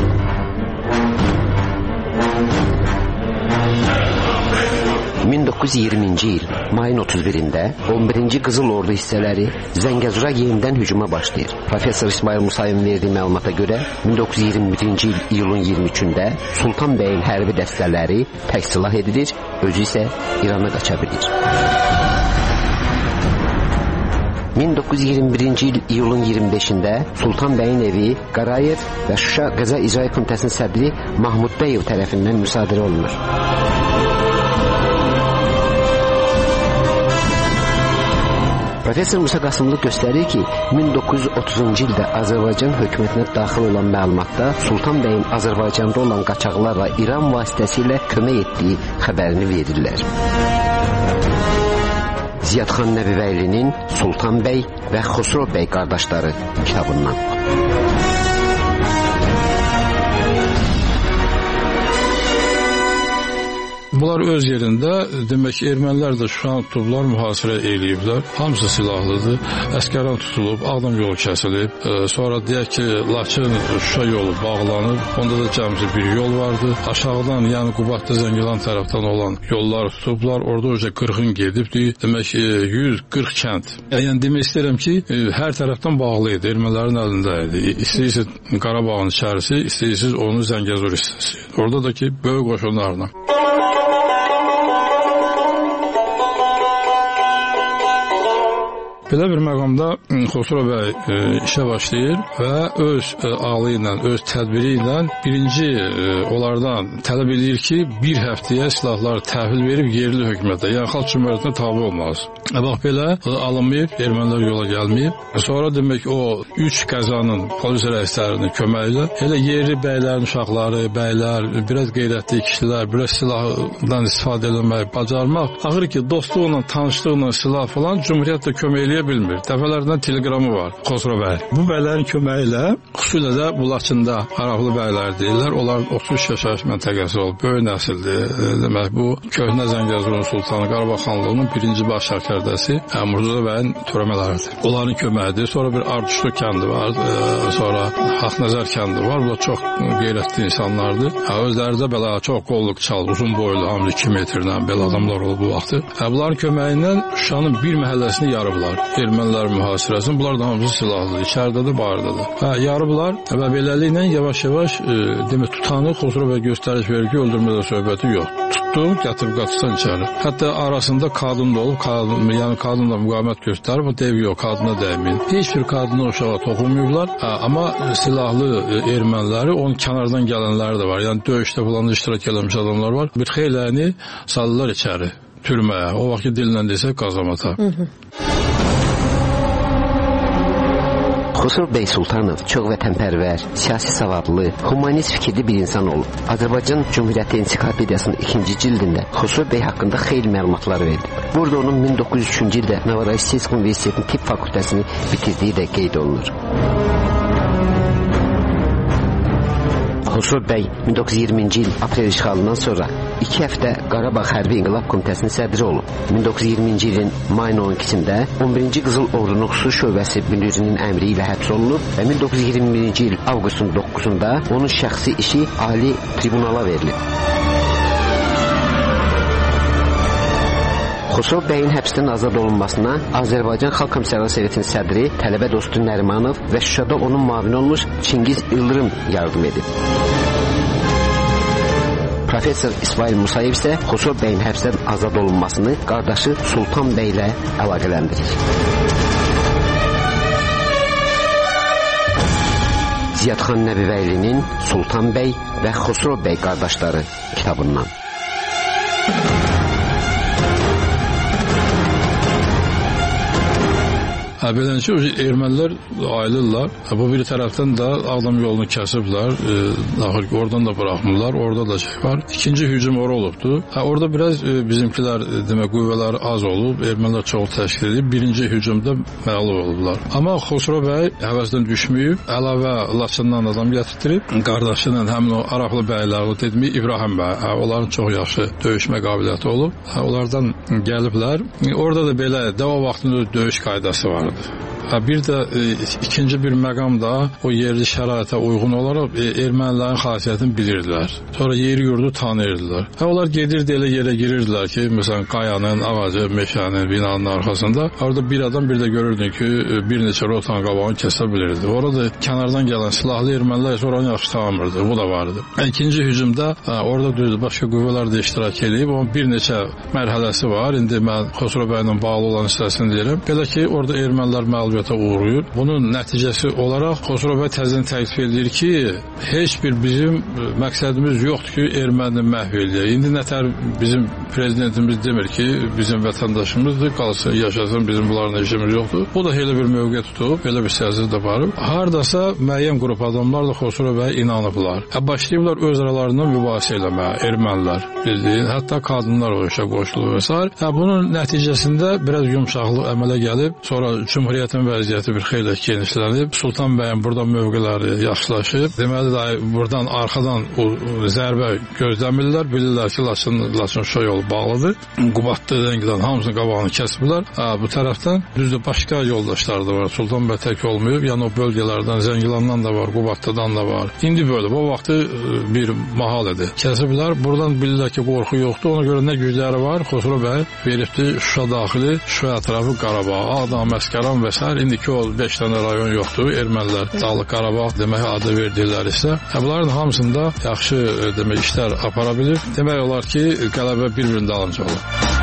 min doqquz yüz iyirminci il mayın otuz birində on birinci Qızıl Ordu hissələri Zəngəzura yenidən hücuma başlayır. Professor İsmail Musayevin verdiyi məlumata görə min doqquz yüz iyirmi birinci il iyulun iyirmi üçündə Sultan bəyin hərbi dəstələri təhsilah edilir, özü isə İrana qaça bilir. min doqquz yüz iyirmi birinci il iyulun iyirmi beşində Sultan bəyin evi Qarayev və Şuşa Qəza İcra Komitəsinin sədri Mahmud Bəyev tərəfindən müsadirə olunur. Professor Musa Qasımlı göstərir ki, min doqquz yüz otuzuncu ildə Azərbaycan hökumətinə daxil olan məlumatda Sultan bəyin Azərbaycanda olan qaçaqlarla İran vasitəsilə kömək etdiyi xəbərini verirlər. Ziyadxan Nəbibəylinin Sultan bəy və Xosrov bəy qardaşları kitabından. Bunlar öz yerində, demək ki, ermənilər də Şuşanı tutublar, mühasirə eləyiblər. Hamısı silahlıdır. Əskəran tutulub, Ağdam yolu kəsilib. E, sonra deyək ki, Laçın Şuşa yolu bağlanıb. Onda da cəmsi bir yol vardı. Aşağıdan, yəni Qubadlı Zəngilan tərəfdən olan yolları tutublar. Orada öncə qırxın gedibdir. Demək ki, yüz qırx kənd. Yəni demək istəyirəm ki, e, hər tərəfdən bağlı idi. Ermənilərin əlində idi. İstəyirsiniz Qarabağın içərisi, istəyirsiniz onun Zəngəzur hissəsi. Orada da ki, böyük qoşunlarla. Belə bir məqamda Xosrov bəy e, işə başlayır və öz e, ağlı ilə, öz tədbiri ilə birinci e, onlardan tələb edir ki, bir həftəyə silahları təhvil verib yerli hökumətə, yəni xalq cümhuriyyətinə tabe olmaz. E, bax belə e, alınmayıb, ermənilər yola gəlməyib. E, sonra demək o üç qəzanın polis rəislərinin köməyi ilə elə yerli bəylərin uşaqları, bəylər, biraz qeyrətli kişilər, biraz silahdan istifadə etmək, bacarmaq. Axır ki, dostluqla, tanışlıqla silah falan cümhuriyyətlə kömək eləyir. söyləyə bilmir. Dəfələrdən teleqramı var Xosrov bəy. Bu bəylərin köməyi ilə xüsusilə də bu Laçında Araqlı bəylər deyirlər. Onlar otuz üç yaşayış məntəqəsi olub, böyük nəsildir. Demək bu köhnə Zəngəzurun Sultanı Qarabağ xanlığının birinci baş sərkərdəsi Murtuza bəyin törəmələridir. Onların köməyidir. Sonra bir Arduşlu kəndi var, sonra Haqnəzər kəndi var. Bu da çox qeyrətli insanlardır. Özləri də belə çox qolluk çal, uzun boylu, hamı iki metrdən belə adamlar olub bu vaxtı. Bunların köməyi Şuşanın bir məhəlləsini yarıblar. Ermənilər mühasirəsini. Bunlar da hamısı silahlıdır. İçəridədir, bardadır. Hə, yarıblar və beləliklə yavaş-yavaş e, demək tutanı Xosrov bəy göstəriş verir ki, öldürmədə söhbəti yox. Tutdu, gətirib qaçsan içəri. Hətta arasında qadın da olub, qadın, yəni qadın da müqavimət göstərib, o dev yox, qadına dəyməyin. Heç bir qadına uşağa toxunmayıblar. Hə, amma silahlı e, erməniləri, onun kənardan gələnləri də var. Yəni döyüşdə falan iştirak eləmiş adamlar var. Bir xeyləni salırlar içəri. Türməyə, o vaxt dillə desək qazamata. Xosrov bəy Sultanov çox vətənpərvər, siyasi savadlı, humanist fikirli bir insan olub. Azərbaycan Cümhuriyyəti Ensiklopediyasının ikinci cildində Xosrov bəy haqqında xeyli məlumatlar verilib. Burada onun min doqquz yüz üçüncü ildə Novorossiysk Universitetinin tibb fakültəsini bitirdiyi də qeyd olunur. Xosrov bəy min doqquz yüz iyirminci il aprel işğalından sonra iki həftə Qarabağ Hərbi İnqilab Komitəsinin sədri olub. min doqquz yüz iyirminci ilin mayın on ikisində on birinci Qızıl Ordunun xüsusi şöbəsi müdirinin əmri ilə həbs olunub və min doqquz yüz iyirminci il avqustun doqquzunda onun şəxsi işi Ali Tribunala verilib. Xosrov bəyin həbsdən azad olunmasına Azərbaycan Xalq Komissarları Sovetinin sədri tələbə dostu Nərimanov və Şuşada onun müavini olmuş Çingiz İldırım yardım edib. Professor İsmail Musayev isə Xosrov bəyin həbsdən azad olunmasını qardaşı Sultan bəy ilə əlaqələndirir. Ziyadxan Nəbibəylinin Sultan bəy və Xosrov bəy qardaşları kitabından. Beləcə ermənilər ayrılırlar. Bu bir tərəfdən də Ağdam yolunu kəsiblər. E, daxil oradan da buraxmırlar. Orada da şey var. İkinci hücum ora olubdu. Ha, orada biraz e, bizimkilər e, demək qüvvələri az olub, ermənilər çox təşkil edib. Birinci hücumda məğlub olublar. Amma Xosrov bəy həvəsdən düşməyib, əlavə Laçından adam gətirdirib. Qardaşının həmin o Araqlı bəyləri, dedim İbrahim bəy, ha, onların çox yaxşı döyüşmə qabiliyyəti olub. Ha, onlardan gəliblər. E, orada da belə də o vaxtında döyüş qaydası var. Bir də e, ikinci bir məqam da o yerli şəraitə uyğun olaraq e, ermənilərin xasiyyətini bilirdilər. Sonra yeri yurdu tanıyırdılar. Hə, onlar gedirdi elə yerə girirdilər ki, məsələn qayanın, ağacı, meşənin, binanın arxasında. Orada bir adam bir də görürdün ki, bir neçə rotan qabağını kəsə bilirdi. Orada kənardan gələn silahlı ermənilər oranı yaxşı tanımırdı. Bu da vardı. İkinci hücumda hə, orada düzdür, başqa qüvvələr də iştirak edib. Onun bir neçə mərhələsi var. İndi mən Xosrov bəylə bağlı olan hissəsini deyirəm. Belə ki, orada ermənilər məğlubiyyətə uğrayır. Bunun nəticəsi olaraq Xosrov bəy təzədən təklif edir ki, heç bir bizim məqsədimiz yoxdur ki, erməni məhv eləyək. İndi nətər bizim prezidentimiz demir ki, bizim vətəndaşımızdır, qalsın, yaşasın, bizim bunların işimiz yoxdur. Bu da elə bir mövqe tutub, elə bir siyasət də varıb. Hardasa müəyyən qrup adamlar da Xosrov bəyə inanıblar. Hə, başlayıblar öz aralarından mübahisə eləməyə, ermənilər, bildiyin, hətta qadınlar o işə qoşulur və s. Hə, bunun nəticəsində biraz yumşaqlıq əmələ gəlib, sonra Cümhuriyyətin vəziyyəti bir xeyli genişlənib. Sultan bəyin burada mövqeləri yaxşılaşıb. Deməli də buradan arxadan o zərbə gözləmirlər. Bilirlər ki, Laçın, Laçın Şuşa yolu bağlıdır. Qubadlı Zəngilan hamısını qabağını kəsiblər. Ha, bu tərəfdən düzdür başqa yoldaşlar da var. Sultan bəy tək olmayıb. Yəni o bölgələrdən Zəngilandan da var, Qubadlıdan da var. İndi böyle. Bu vaxtı bir mahal idi. Kəsiblər. Buradan bilirlər ki, qorxu yoxdur. Ona görə nə gücləri var? Xosrov bəy veribdi Şuşa daxili, Şuşa ətrafı Qarabağ, Ağdam, Məskəran və s. İndiki o beş dənə rayon yoxdur. Ermənilər Dağlıq Qarabağ demək adı verdilər isə. Bunların hamısında yaxşı demək işlər apara bilir. Demək olar ki, qələbə bir-birinin dalınca olur.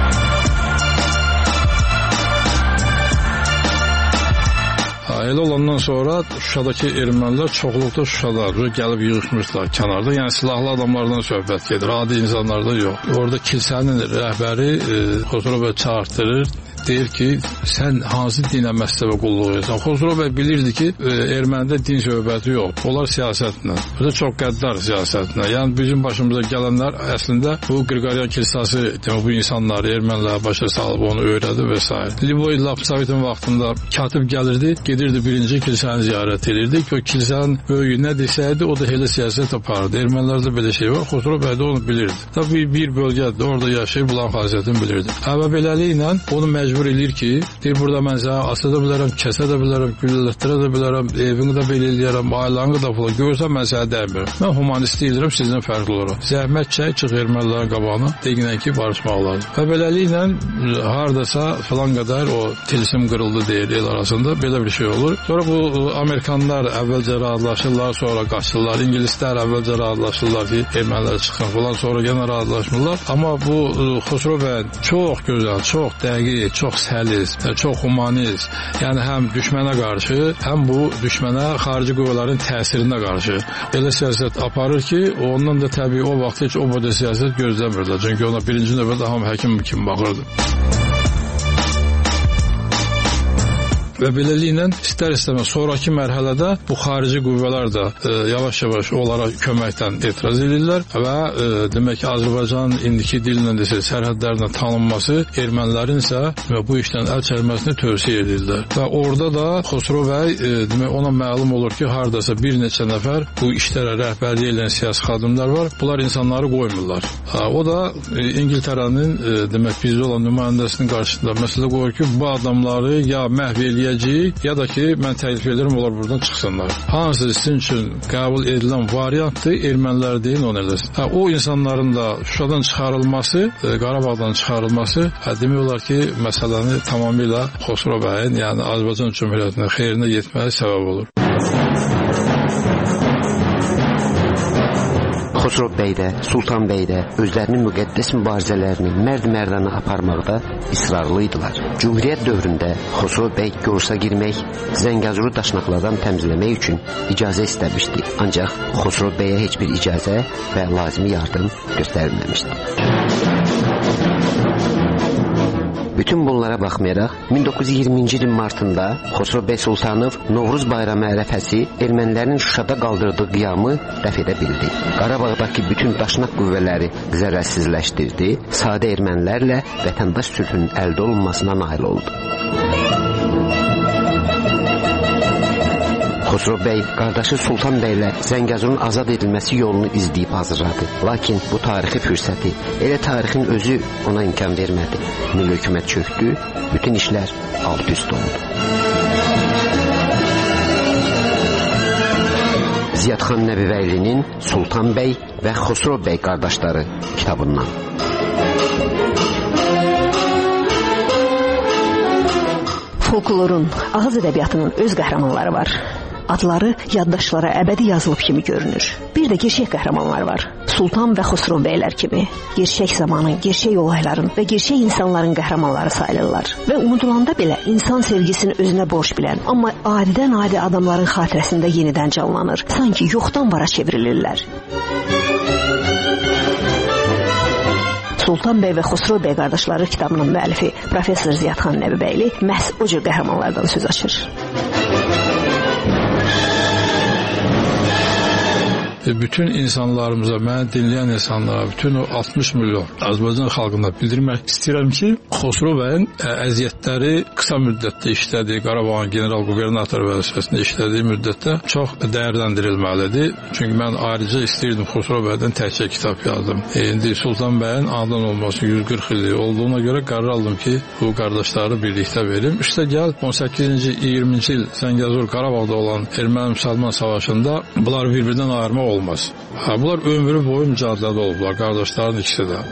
Elə olandan sonra Şuşadakı ermənilər çoxluqda Şuşada gəlib yığışmışlar kənarda. Yəni silahlı adamlardan söhbət gedir, adi insanlardan yox. Orada kilsənin rəhbəri e, Xosrov bəy çağırtdırır. deyir ki, sən hansı dinə məzhəbə qulluq edirsən? Xosrov bəy bilirdi ki, e, ermənidə din söhbəti yox. Onlar siyasətlə. Bu da çox qəddar siyasətlə. Yəni bizim başımıza gələnlər əslində bu Qriqoryan kilsəsi, demək, bu insanları ermənilər başa salıb onu öyrədi və s. Livoy lap Sovetin vaxtında katib gəlirdi, gedirdi birinci kilsəni ziyarət edirdi. O kilsənin böyüyü nə desəydi, o da elə siyasət apardı. Ermənilərdə belə şey var. Xosrov bəy də onu bilirdi. Tabii bir bölgədə orada yaşayıb bulan xasiyyətini bilirdi. Və beləliklə onu məcbur edir ki, deyir, burada mən sənə asada bilərəm, kəsə də bilərəm, güllətdirə də bilərəm, evini də belə eləyərəm, ailəni də falan. Görürsən, mən sənə dəymirəm. Mən humanist deyilirəm, sizdən fərqli olarak. Zəhmət çək, çıx ermənilərin qabağına, deginən ki, barışmaq lazım. Və beləliklə hardasa falan qədər o tilsim qırıldı deyir el arasında, belə bir şey olur. Sonra bu Amerikanlar əvvəlcə razılaşırlar, sonra qaçırlar. İngilislər əvvəlcə razılaşırlar ki, ermənilər çıxın falan, sonra yenə razılaşmırlar. Amma bu Xosrov bəy çox gözəl, çox dəqiq, çox səlis, çox humanist. Yəni həm düşmənə qarşı, həm bu düşmənə xarici qüvvələrin təsirinə qarşı elə siyasət aparır ki, ondan da təbii o vaxt heç o boyda siyasət gözləmirlər. Çünki ona birinci növbədə hamı həkim kimi baxırdı. Və beləliklə istər-istəməz sonraki mərhələdə bu xarici qüvvələr də e, yavaş-yavaş onlara köməkdən etiraz edirlər və e, demək ki, Azərbaycanın indiki dillə desə sərhədlərlə tanınması ermənilərin isə bu işdən əl çəkməsini tövsiyə edirlər. Və orada da Xosrov bəy e, demək ona məlum olur ki, hardasa bir neçə nəfər bu işlərə rəhbərlik edən siyasi xadimlər var. Bunlar insanları qoymurlar. Ha, o da e, İngiltərənin e, demək bizdə olan nümayəndəsinin qarşısında məsələ qoyur ki, bu adamları ya məhv eləyəcək, ya da ki, mən təklif edirəm, onlar buradan çıxsınlar. Hansı sizin üçün qəbul edilən variantdır, ermənilər deyin, onu eləsin. Hə, o insanların da Şuşadan çıxarılması, e, Qarabağdan çıxarılması, hə, demək olar ki, məsələni tamamilə Xosrov bəyin, yəni Azərbaycan Cümhuriyyətinin xeyrinə yetməyə səbəb olur. Xosrov bəy də, Sultan bəy də özlərinin müqəddəs mübarizələrini mərd-mərdana aparmaqda israrlıydılar. Cümhuriyyət dövründə Xosrov bəy Gorsa girmək, Zəngəzuru daşnaqlardan təmizləmək üçün icazə istəmişdi. Ancaq Xosrov bəyə heç bir icazə və lazımi yardım göstərilməmişdi. Bütün bunlara baxmayaraq, min doqquz yüz iyirminci ilin martında Xosrov bəy Sultanov Novruz bayramı ərəfəsi ermənilərin Şuşada qaldırdığı qiyamı dəf edə bildi. Qarabağdakı bütün daşnaq qüvvələri zərərsizləşdirdi, sadə ermənilərlə vətəndaş sülhünün əldə olunmasına nail oldu. Xosrov bəy qardaşı Sultan bəylə Zəngəzurun azad edilməsi yolunu izləyib hazırladı. Lakin bu tarixi fürsəti elə tarixin özü ona imkan vermədi. Milli hökumət çöktü, bütün işlər alt-üst oldu. Ziyadxan Nəbibəylinin Sultan bəy və Xosrov bəy qardaşları kitabından. Folklorun, ağız ədəbiyyatının öz qəhrəmanları var. Adları yaddaşlara əbədi yazılıb kimi görünür. Bir də gerçək qəhrəmanlar var. Sultan və Xosrov bəylər kimi. Gerçək zamanın, gerçək olayların və gerçək insanların qəhrəmanları sayılırlar. Və unudulanda belə insan sevgisini özünə borc bilən, amma adidən adi adamların xatirəsində yenidən canlanır. Sanki yoxdan vara çevrilirlər. Sultan bəy və Xosrov bəy qardaşları kitabının müəllifi professor Ziyadxan Nəbibəyli məhz o cür qəhrəmanlardan söz açır. Bütün insanlarımıza, məni dinləyən insanlara, bütün o altmış milyon Azərbaycan xalqına bildirmək istəyirəm ki, Xosrov bəyin əziyyətləri qısa müddətdə işlədiyi, Qarabağın general qubernator vəzifəsində işlədiyi müddətdə çox dəyərləndirilməlidir. Çünki mən ayrıca istəyirdim Xosrov bəydən təkcə kitab yazdım. E, indi Sultan bəyin anadan olması yüz qırx illik olduğuna görə qərar aldım ki, bu qardaşları birlikdə verim. İşte gəl on səkkizinci iyirminci il Zəngəzur Qarabağda olan Erməni-Müsəlman savaşında bunlar bir-birindən ayırmaq olmaz. Ha, bunlar ömrü boyu mücadilədə olublar, qardaşların ikisi də.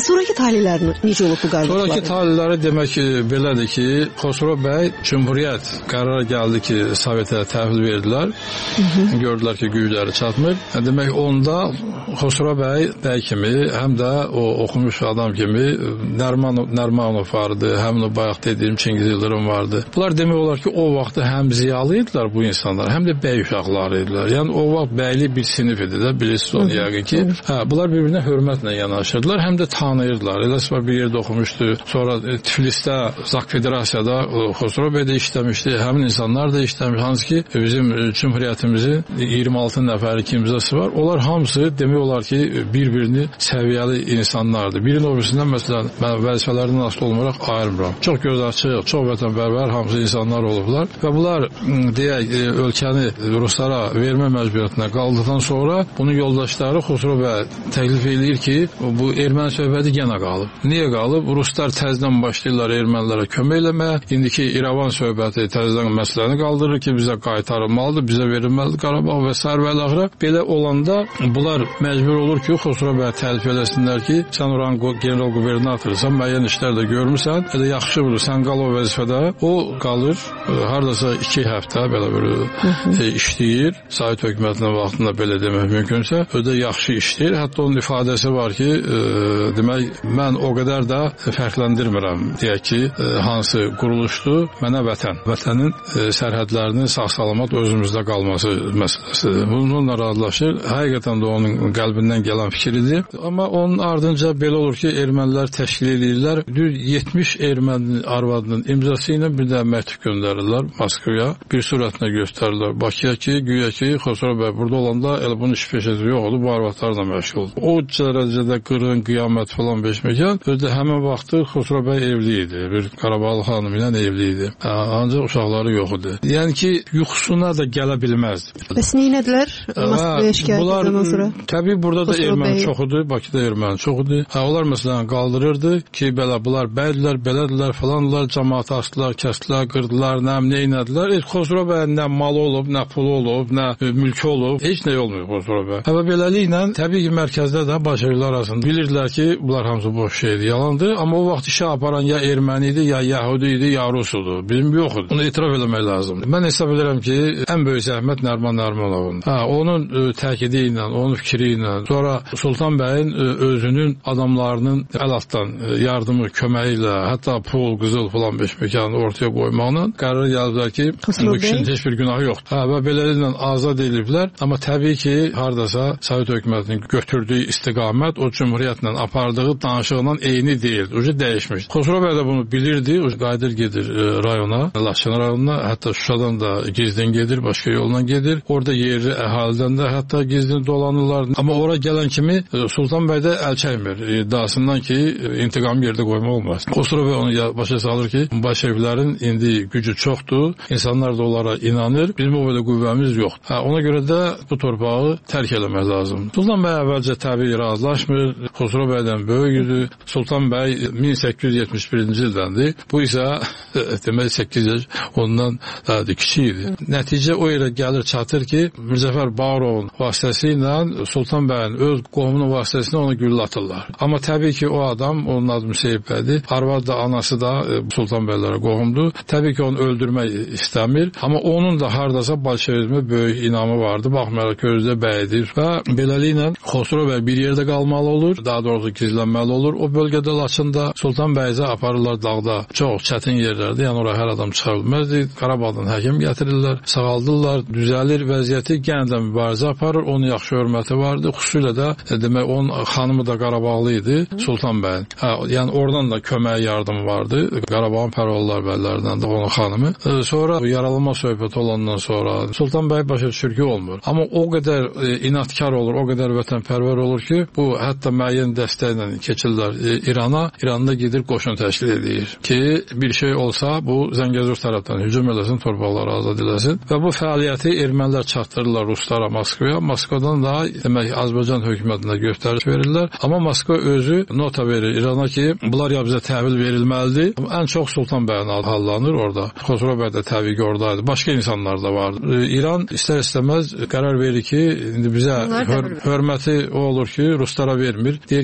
Sonraki talihlərini necə olub bu qardaşların? Sonraki talihləri demək ki, belədir ki, Xosrov bəy Cümhuriyyət qərara gəldi ki, Sovetə təhvil verdilər. Hı -hı. Gördülər ki, gücləri çatmır. Demək onda Xosrov bəy bəy kimi, həm də o oxumuş adam kimi Nərmanov, Nərmanov vardı, həm də bayaq dediyim Çingiz Yıldırım vardı. Bunlar demək olar ki, o vaxtda həm ziyalı idilər bu insanlar, həm də bəy uşaqları idilər. Yəni o vaxt bəyli bir sinif idi də, bilirsiniz onu yəqin ki. Hə, bunlar bir-birinə hörmətlə yanaşırdılar, həm də tanıyırdılar. Eləsə bir yerdə oxumuşdu. Sonra Tiflisdə, Zak Federasiyada Xosrov bəy də işləmişdi, həmin insanlar da işləmiş. Hansı ki, bizim Cümhuriyyətimizin iyirmi altı nəfəri kimzəsi var. Onlar hamısı demək olar ki, bir-birini səviyyəli insanlardır. Birinin ofisindən məsələn, mən vəzifələrindən asılı olmayaraq ayırmıram. Çox göz açıq, çox vətənpərvər hamısı insanlar olublar və bunlar deyək, ölkəni ruslara vermə məcburiyyətinə qaldıqdan sonra bunun yoldaşları Xosrov bəy təklif edir ki, bu erməni söhbəti yenə qalıb. Niyə qalıb? Ruslar təzədən başlayırlar ermənilərə kömək eləməyə. İndiki İrəvan söhbəti təzədən məsələni qaldırır ki, bizə qaytarılmalıdır, bizə verilməlidir Qarabağ və sair və l-axırə. Belə olanda bunlar məcbur olur ki, Xosrov bəy təlif eləsinlər ki, sən oranın general qubernatorsan, müəyyən işlər də görmüsən, elə yaxşı budur, sən qal o vəzifədə. O qalır, hardasa iki həftə belə böyle e, işləyir. Sovet hökumətinin vaxtında belə demək mümkünsə, ödə yaxşı işləyir. Hətta onun ifadəsi var ki, e, demək, mən o qədər də fərqləndirmirəm, deyək ki, e, hansı quruluşdur, mənə vətən, vətənin e, sərhədlərinin sağ-salamat özümüzdə qalması məsələsidir. Bununla razılaşır. Həqiqətən də onun qəlbindən gələn fikridir. Amma onun ardınca belə olur ki, ermənilər təşkil edirlər. Düz yetmiş erməni arvadının imzası ilə bir də məktub göndərirlər Moskvaya. Bir surətlə göstərirlər Bakıya ki, güya ki, Xosrov bəy burada olanda elə bunun iş peşəsi yoxdur, bu arvadlarla məşğul. O dərəcədə qırğın, qiyamət falan beşməkan. Özdə həmin vaxtı Xosrov bəy evli idi. Bir Qarabağlı xanım ilə evli idi. Ancaq uşaqları yox idi. Yəni ki, yuxusuna da gələ bilməzdi. Bəs neynədilər? Moskvaya şikayət edəndən sonra? Təbii burada da erməni çoxudur, Bakıda erməni çoxudur. Hə, onlar məsələn qaldırırdı ki, belə bunlar bəydilər, belədilər falanlar, cəmaatı asdılar, kəsdilər, qırdılar, nə neynədilər. Heç Xosrov bəy nə malı olub, nə pulu olub, nə mülkü olub, heç nə olmuyor Xosrov bəy. Hə, beləliklə təbii ki, mərkəzdə də başarılar arasında bilirdilər ki, bunlar hamısı boş şeydir, yalandır. Amma o vaxt işə aparan ya erməni idi, ya Yahudi idi, ya Rusudur. Bizim yoxdur. Bunu etiraf eləmək lazımdır. Mən hesab edirəm ki, ən böyük zəhmət Nərman Nərmanovun. Hə, onun ə, təkidi ilə, onun fikri ilə, sonra Sultan bəyin ə, özünün adamlarının əl altdan ə, yardımı, köməyi ilə, hətta pul, qızıl falan beşməkanı ortaya qoymaqla qərar gəldi ki, bu kişinin heç bir günahı yoxdur. Hə, və beləliklə azad ediliblər. Amma təbii ki, hardasa Sovet hökumətinin götürdüyü istiqamət o Cümhuriyyətlə apardığı danışıqla eyni deyil. Ucu dəyişmiş. Xosrov bəy də bunu bilirdi. Ucu qayıdır gedir ə, rayona, Laçın rayonuna, hətta Şuşadan da gizlin gedir, başqa yolla gedir. Orada yerli əhalidən də hətta gizlin dolanırlar. Amma ora gələn kimi Sultan bəy də əl çəkmir. İddiasından ki, intiqam yerdə qoyma olmaz. Xosrov bəy onu başa salır ki, Başevlərin indi gücü çoxdur, insanlar da onlara inanır, bizim o belə qüvvəmiz yoxdur. Hə, ona görə də bu torpağı tərk eləmək lazımdır. Sultan bəy əvvəlcə təbii razılaşmır, Xosrov bəydən böyük idi. Sultan bəy min səkkiz yüz yetmiş birinci ildəndir. Bu isə demək səkkiz yaş ondan daha da kiçik idi. Nəticə o yerə gəlir, çatır ki, Mirzəfər Bağırovun vasitəsilə Sultan bəyin öz qohumunun vasitəsilə onu güllə atırlar. Amma təbii ki, o adam, onun adı Müseyib bəydir. Arvad da, anası da Sultan bəylərə qohumdur. Təbii ki, onu öldürmək istəmir. Amma onun da hardasa bolşevizmə böyük inamı vardı. Baxmayaraq ki, özü də bəydir. Və beləliklə Xosrov bəy bir yerdə qalmalı olur. Daha doğrusu gizlənməli olur. O bölgədə Laçında Sultan bəyizə aparırlar dağda. Çox çətin yerlərdir. Yəni oraya hər adam çıxa bilməzdi. Qarabağdan həkim gətirirlər, sağaldırlar, düzəlir vəziyyəti, yenə də mübarizə aparır. Onun yaxşı hörməti vardı. Xüsusilə də e, demək onun xanımı da Qarabağlı idi, Sultan bəyin. Hə, yəni oradan da kömək yardımı vardı. Qarabağın Pərvallar bəylərindən də onun xanımı. E, sonra yaralanma söhbəti olandan sonra Sultan bəy başa düşür ki, olmur. Amma o qədər e, inatkar olur, o qədər vətənpərvər olur ki, bu hətta müəyyən dəstəklə keçirlər e, İrana. İranda gedir qoşun təşkil edir ki, bir şey olsa bu Zəngəzur tərəfdən hücum eləsin, torpaqları azad eləsin və bu fəaliyyəti ermənilər çatdırırlar Ruslara, Moskvaya. Moskvadan da demək Azərbaycan hökumətinə göstəriş verirlər. Amma Moskva özü nota verir İrana ki, bunlar ya bizə təhvil verilməlidir. Ən çox Sultan bəyin adı hallanır orada. Xosrov bəy də təbii ki, oradaydı. Başqa insanlar da vardı. İran istər-istəməz qərar verir ki, indi bizə hör hörməti o olur ki, Ruslara vermir. Deyir ki, haran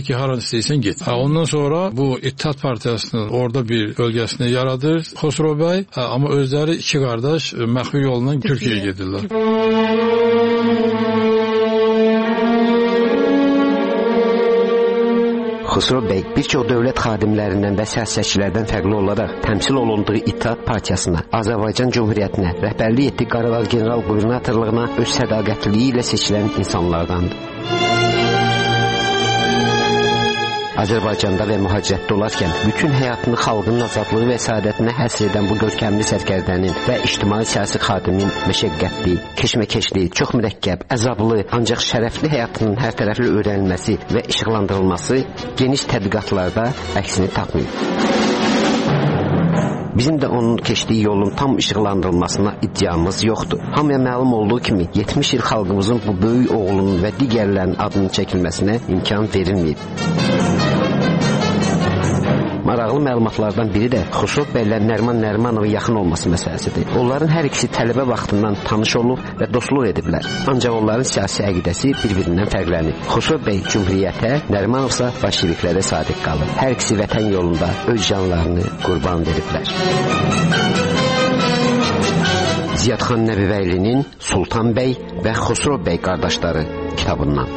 istəyirsən get. Ha, ondan sonra bu İttihat Partiyasının orada bir bölgəsini yaradır Xosrov bəy, ha, amma özləri iki qardaş məxfi yolla Türkiyəyə gedirlər. Xosrov bəy bir çox dövlət xadimlərindən və siyasətçilərdən fərqli olaraq təmsil olunduğu İttihat Partiyasına, Azərbaycan Cümhuriyyətinə, rəhbərlik etdiyi Qarabağ General Qubernatorluğuna öz sədaqətliliyi ilə seçilən insanlardandır. Azərbaycanda və mühacirətdə olarkən bütün həyatını xalqının azadlığı və səadətinə həsr edən bu görkəmli sərkərdənin və ictimai siyasi xadimin məşəqqətli, keşməkeşli, çox mürəkkəb, əzablı, ancaq şərəfli həyatının hər tərəfli öyrənilməsi və işıqlandırılması geniş tədqiqatlarda əksini tapmayıb. Bizim də onun keçdiyi yolun tam işıqlandırılmasına iddiamız yoxdur. Hamıya məlum olduğu kimi yetmiş il xalqımızın bu böyük oğlunun və digərlərinin adının çəkilməsinə imkan verilməyib. Maraqlı məlumatlardan biri də Xosrov bəylə Nəriman Nərimanovun yaxın olması məsələsidir. Onların hər ikisi tələbə vaxtından tanış olub və dostluq ediblər. Ancaq onların siyasi əqidəsi bir-birindən fərqlənib. Xosrov bəy cümhuriyyətə, Nərimanov isə bolşeviklərə sadiq qalıb. Hər ikisi vətən yolunda öz canlarını qurban veriblər. Ziyadxan Nəbivəylinin Sultan bəy və Xosrov bəy qardaşları kitabından.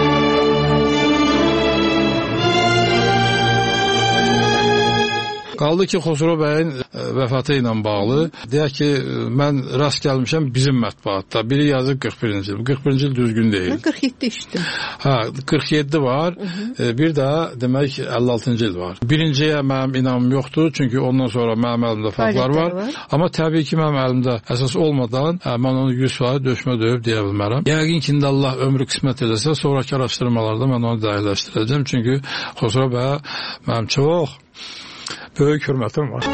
Qaldı ki, Xosrov bəyin vəfatı ilə bağlı, deyək ki, mən rast gəlmişəm bizim mətbuatda. Biri yazır qırx birinci il. qırx birinci il düzgün deyil. qırx yeddi işdir. Hə, qırx yeddi var. Hı -hı. Bir də demək əlli altıncı il var. Birinciyə mənim inamım yoxdur, çünki ondan sonra mənim əlimdə faktlar var. var. Amma təbii ki, mənim əlimdə əsas olmadan hə, mən onu yüz faiz döşmə döyüb deyə bilmərəm. Yəqin ki, indi Allah ömrü qismət eləsə, sonraki araşdırmalarda mən onu dəqiqləşdirəcəm. Çünki Xosrov bəyə mənim çox böyük hörmətim var.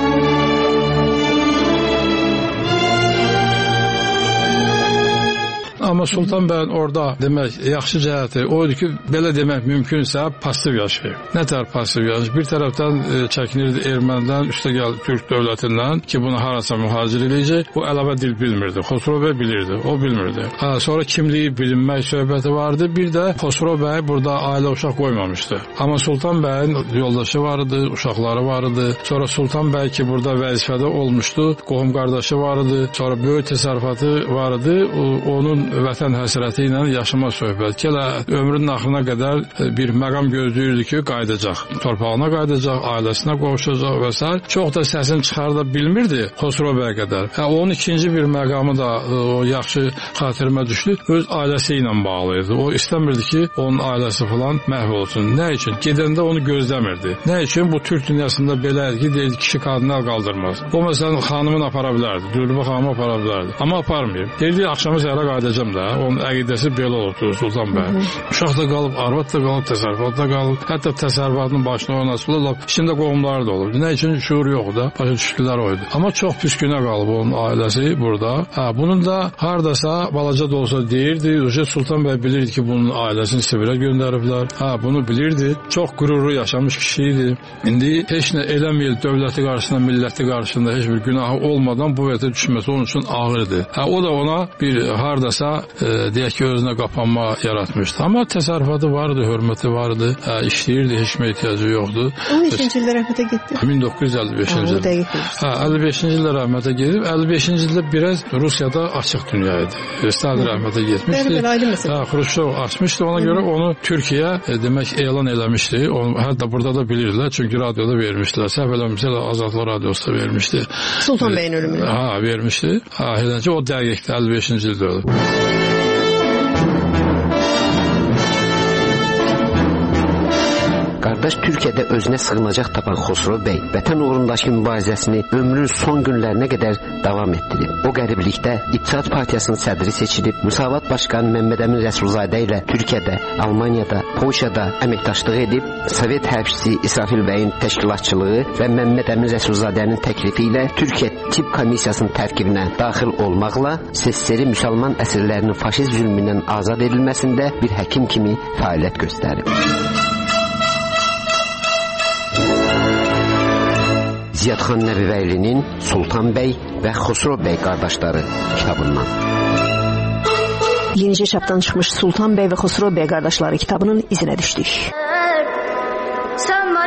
Amma Sultan bəyin orada demək yaxşı cəhəti o idi ki, belə demək mümkünsə pasiv yaşayıb. Nə tər pasiv yaşayıb? Bir tərəfdən e, çəkinirdi ermənidən, üstə gəl Türk dövlətindən ki, bunu harasa mühacir edəcək. O əlavə dil bilmirdi. Xosrov bəy bilirdi, o bilmirdi. Ha, sonra kimliyi bilinmək söhbəti vardı. Bir də Xosrov bəy burada ailə uşaq qoymamışdı. Amma Sultan bəyin yoldaşı vardı, uşaqları vardı. Sonra Sultan bəy ki, burada vəzifədə olmuşdu, qohum qardaşı vardı. Sonra böyük təsərrüfatı vardı. O, onun vətən həsrəti ilə yaşama söhbət. Gələ ömrünün axırına qədər bir məqam gözləyirdi ki, qayıdacaq. Torpağına qayıdacaq, ailəsinə qovuşacaq və s. Çox da səsini çıxarda bilmirdi Xosrov bəy qədər. Hə, onun ikinci bir məqamı da o yaxşı xatirimə düşdü. Öz ailəsi ilə bağlı idi. O istəmirdi ki, onun ailəsi falan məhv olsun. Nə üçün? Gedəndə onu gözləmirdi. Nə üçün? Bu Türk dünyasında belə idi ki, deyildi, kişi qadınlar qaldırmaz. O məsələn xanımını apara bilərdi, Dülbə xanımı apara bilərdi. Amma aparmayıb. Deyildi, axşamı səhərə qayıdacaq da, onun əqidəsi belə olubdu Sultan bəy. Uşaq da qalıb, arvad da qalıb, təsərrüfatda qalıb, hətta təsərrüfatının başına oynasıblar, içində qohumları da olub. Nə üçün şuur yoxdur da, başa düşdülər oydu. Amma çox pis günə qalıb onun ailəsi burada. Hə, bunun da hardasa balaca da olsa deyirdi, Sultan bəy bilirdi ki, bunun ailəsini Sibirə göndəriblər. Hə, bunu bilirdi. Çox qürurlu yaşamış kişi idi. İndi heç nə eləməyil dövləti qarşısında, milləti qarşısında heç bir günahı olmadan bu vəziyyətə düşməsi onun üçün ağırdır. Hə, o da ona bir hardasa e, deyək ki, özünə qapanma yaratmışdı. Amma təsərrüfatı vardı, hörməti vardı, hə, işləyirdi, heç kimə ehtiyacı yoxdur. on neçinci ildə rəhmətə getdi? min doqquz yüz əlli beşinci ildə. Hə, əlli beşinci ildə rəhmətə gedib, əlli beşinci ildə biraz Rusiyada açıq dünya idi. Stalin rəhmətə getmişdi. Bəli, bəli, aydın məsələ. Hə, Xruşçov açmışdı, ona görə onu Türkiyə e, demək elan eləmişdi. Onu hətta burada da bilirdilər, çünki radioda vermişdilər. Səhv eləmirəmsə Azadlıq radiosu da vermişdi. Sultan bəyin ölümünü. Hə, vermişdi. Hə, eləncə o dəqiqdə əlli beşinci ildə ölüb. Qardaş Türkiyədə özünə sığınacaq tapan Xosrov bəy vətən uğrundakı mübarizəsini ömrünün son günlərinə qədər davam etdirib. O qəriblikdə İttihat Partiyasının sədri seçilib, Müsavat Başqanı Məmməd Əmin Rəsulzadə ilə Türkiyədə, Almaniyada, Polşada əməkdaşlıq edib, Sovet hərbçisi İsrafil bəyin təşkilatçılığı və Məmməd Əmin Rəsulzadənin təklifi ilə Türkiyə Tip Komissiyasının tərkibinə daxil olmaqla S S R-i müsəlman əsirlərinin faşist zülmündən azad edilməsində bir həkim kimi fəaliyyət göstərib. Ziyadxan Nəbivəylinin Sultan bəy və Xosrov bəy qardaşları kitabından. Yenicə çapdan çıxmış Sultan bəy və Xosrov bəy qardaşları kitabının izinə düşdük.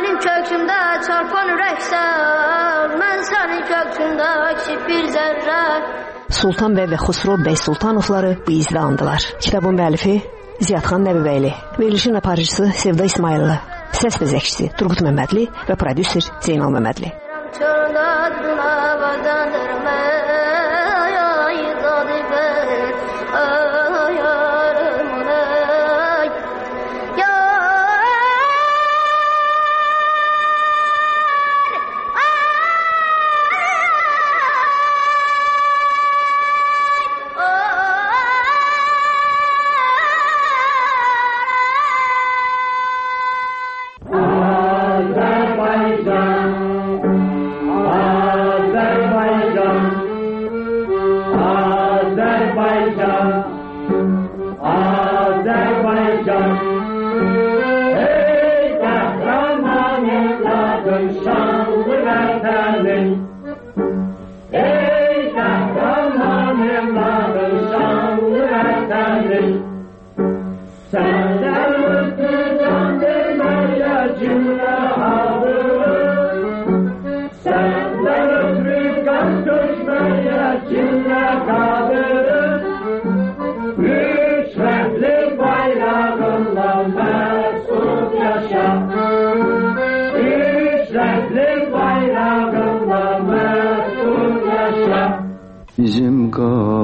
Mənim köksümdə çarpan ürəksən, mən sənin köksündə kiçik bir zərrə. Sultan bəy və Xusro bəy Sultanovları bu izlə andılar. Kitabın müəllifi Ziyadxan Nəbibəyli, verilişin aparıcısı Sevda İsmayıllı, səs bəzəkçisi Turqut Məmmədli və prodüser Zeynal Məmmədli. Bizim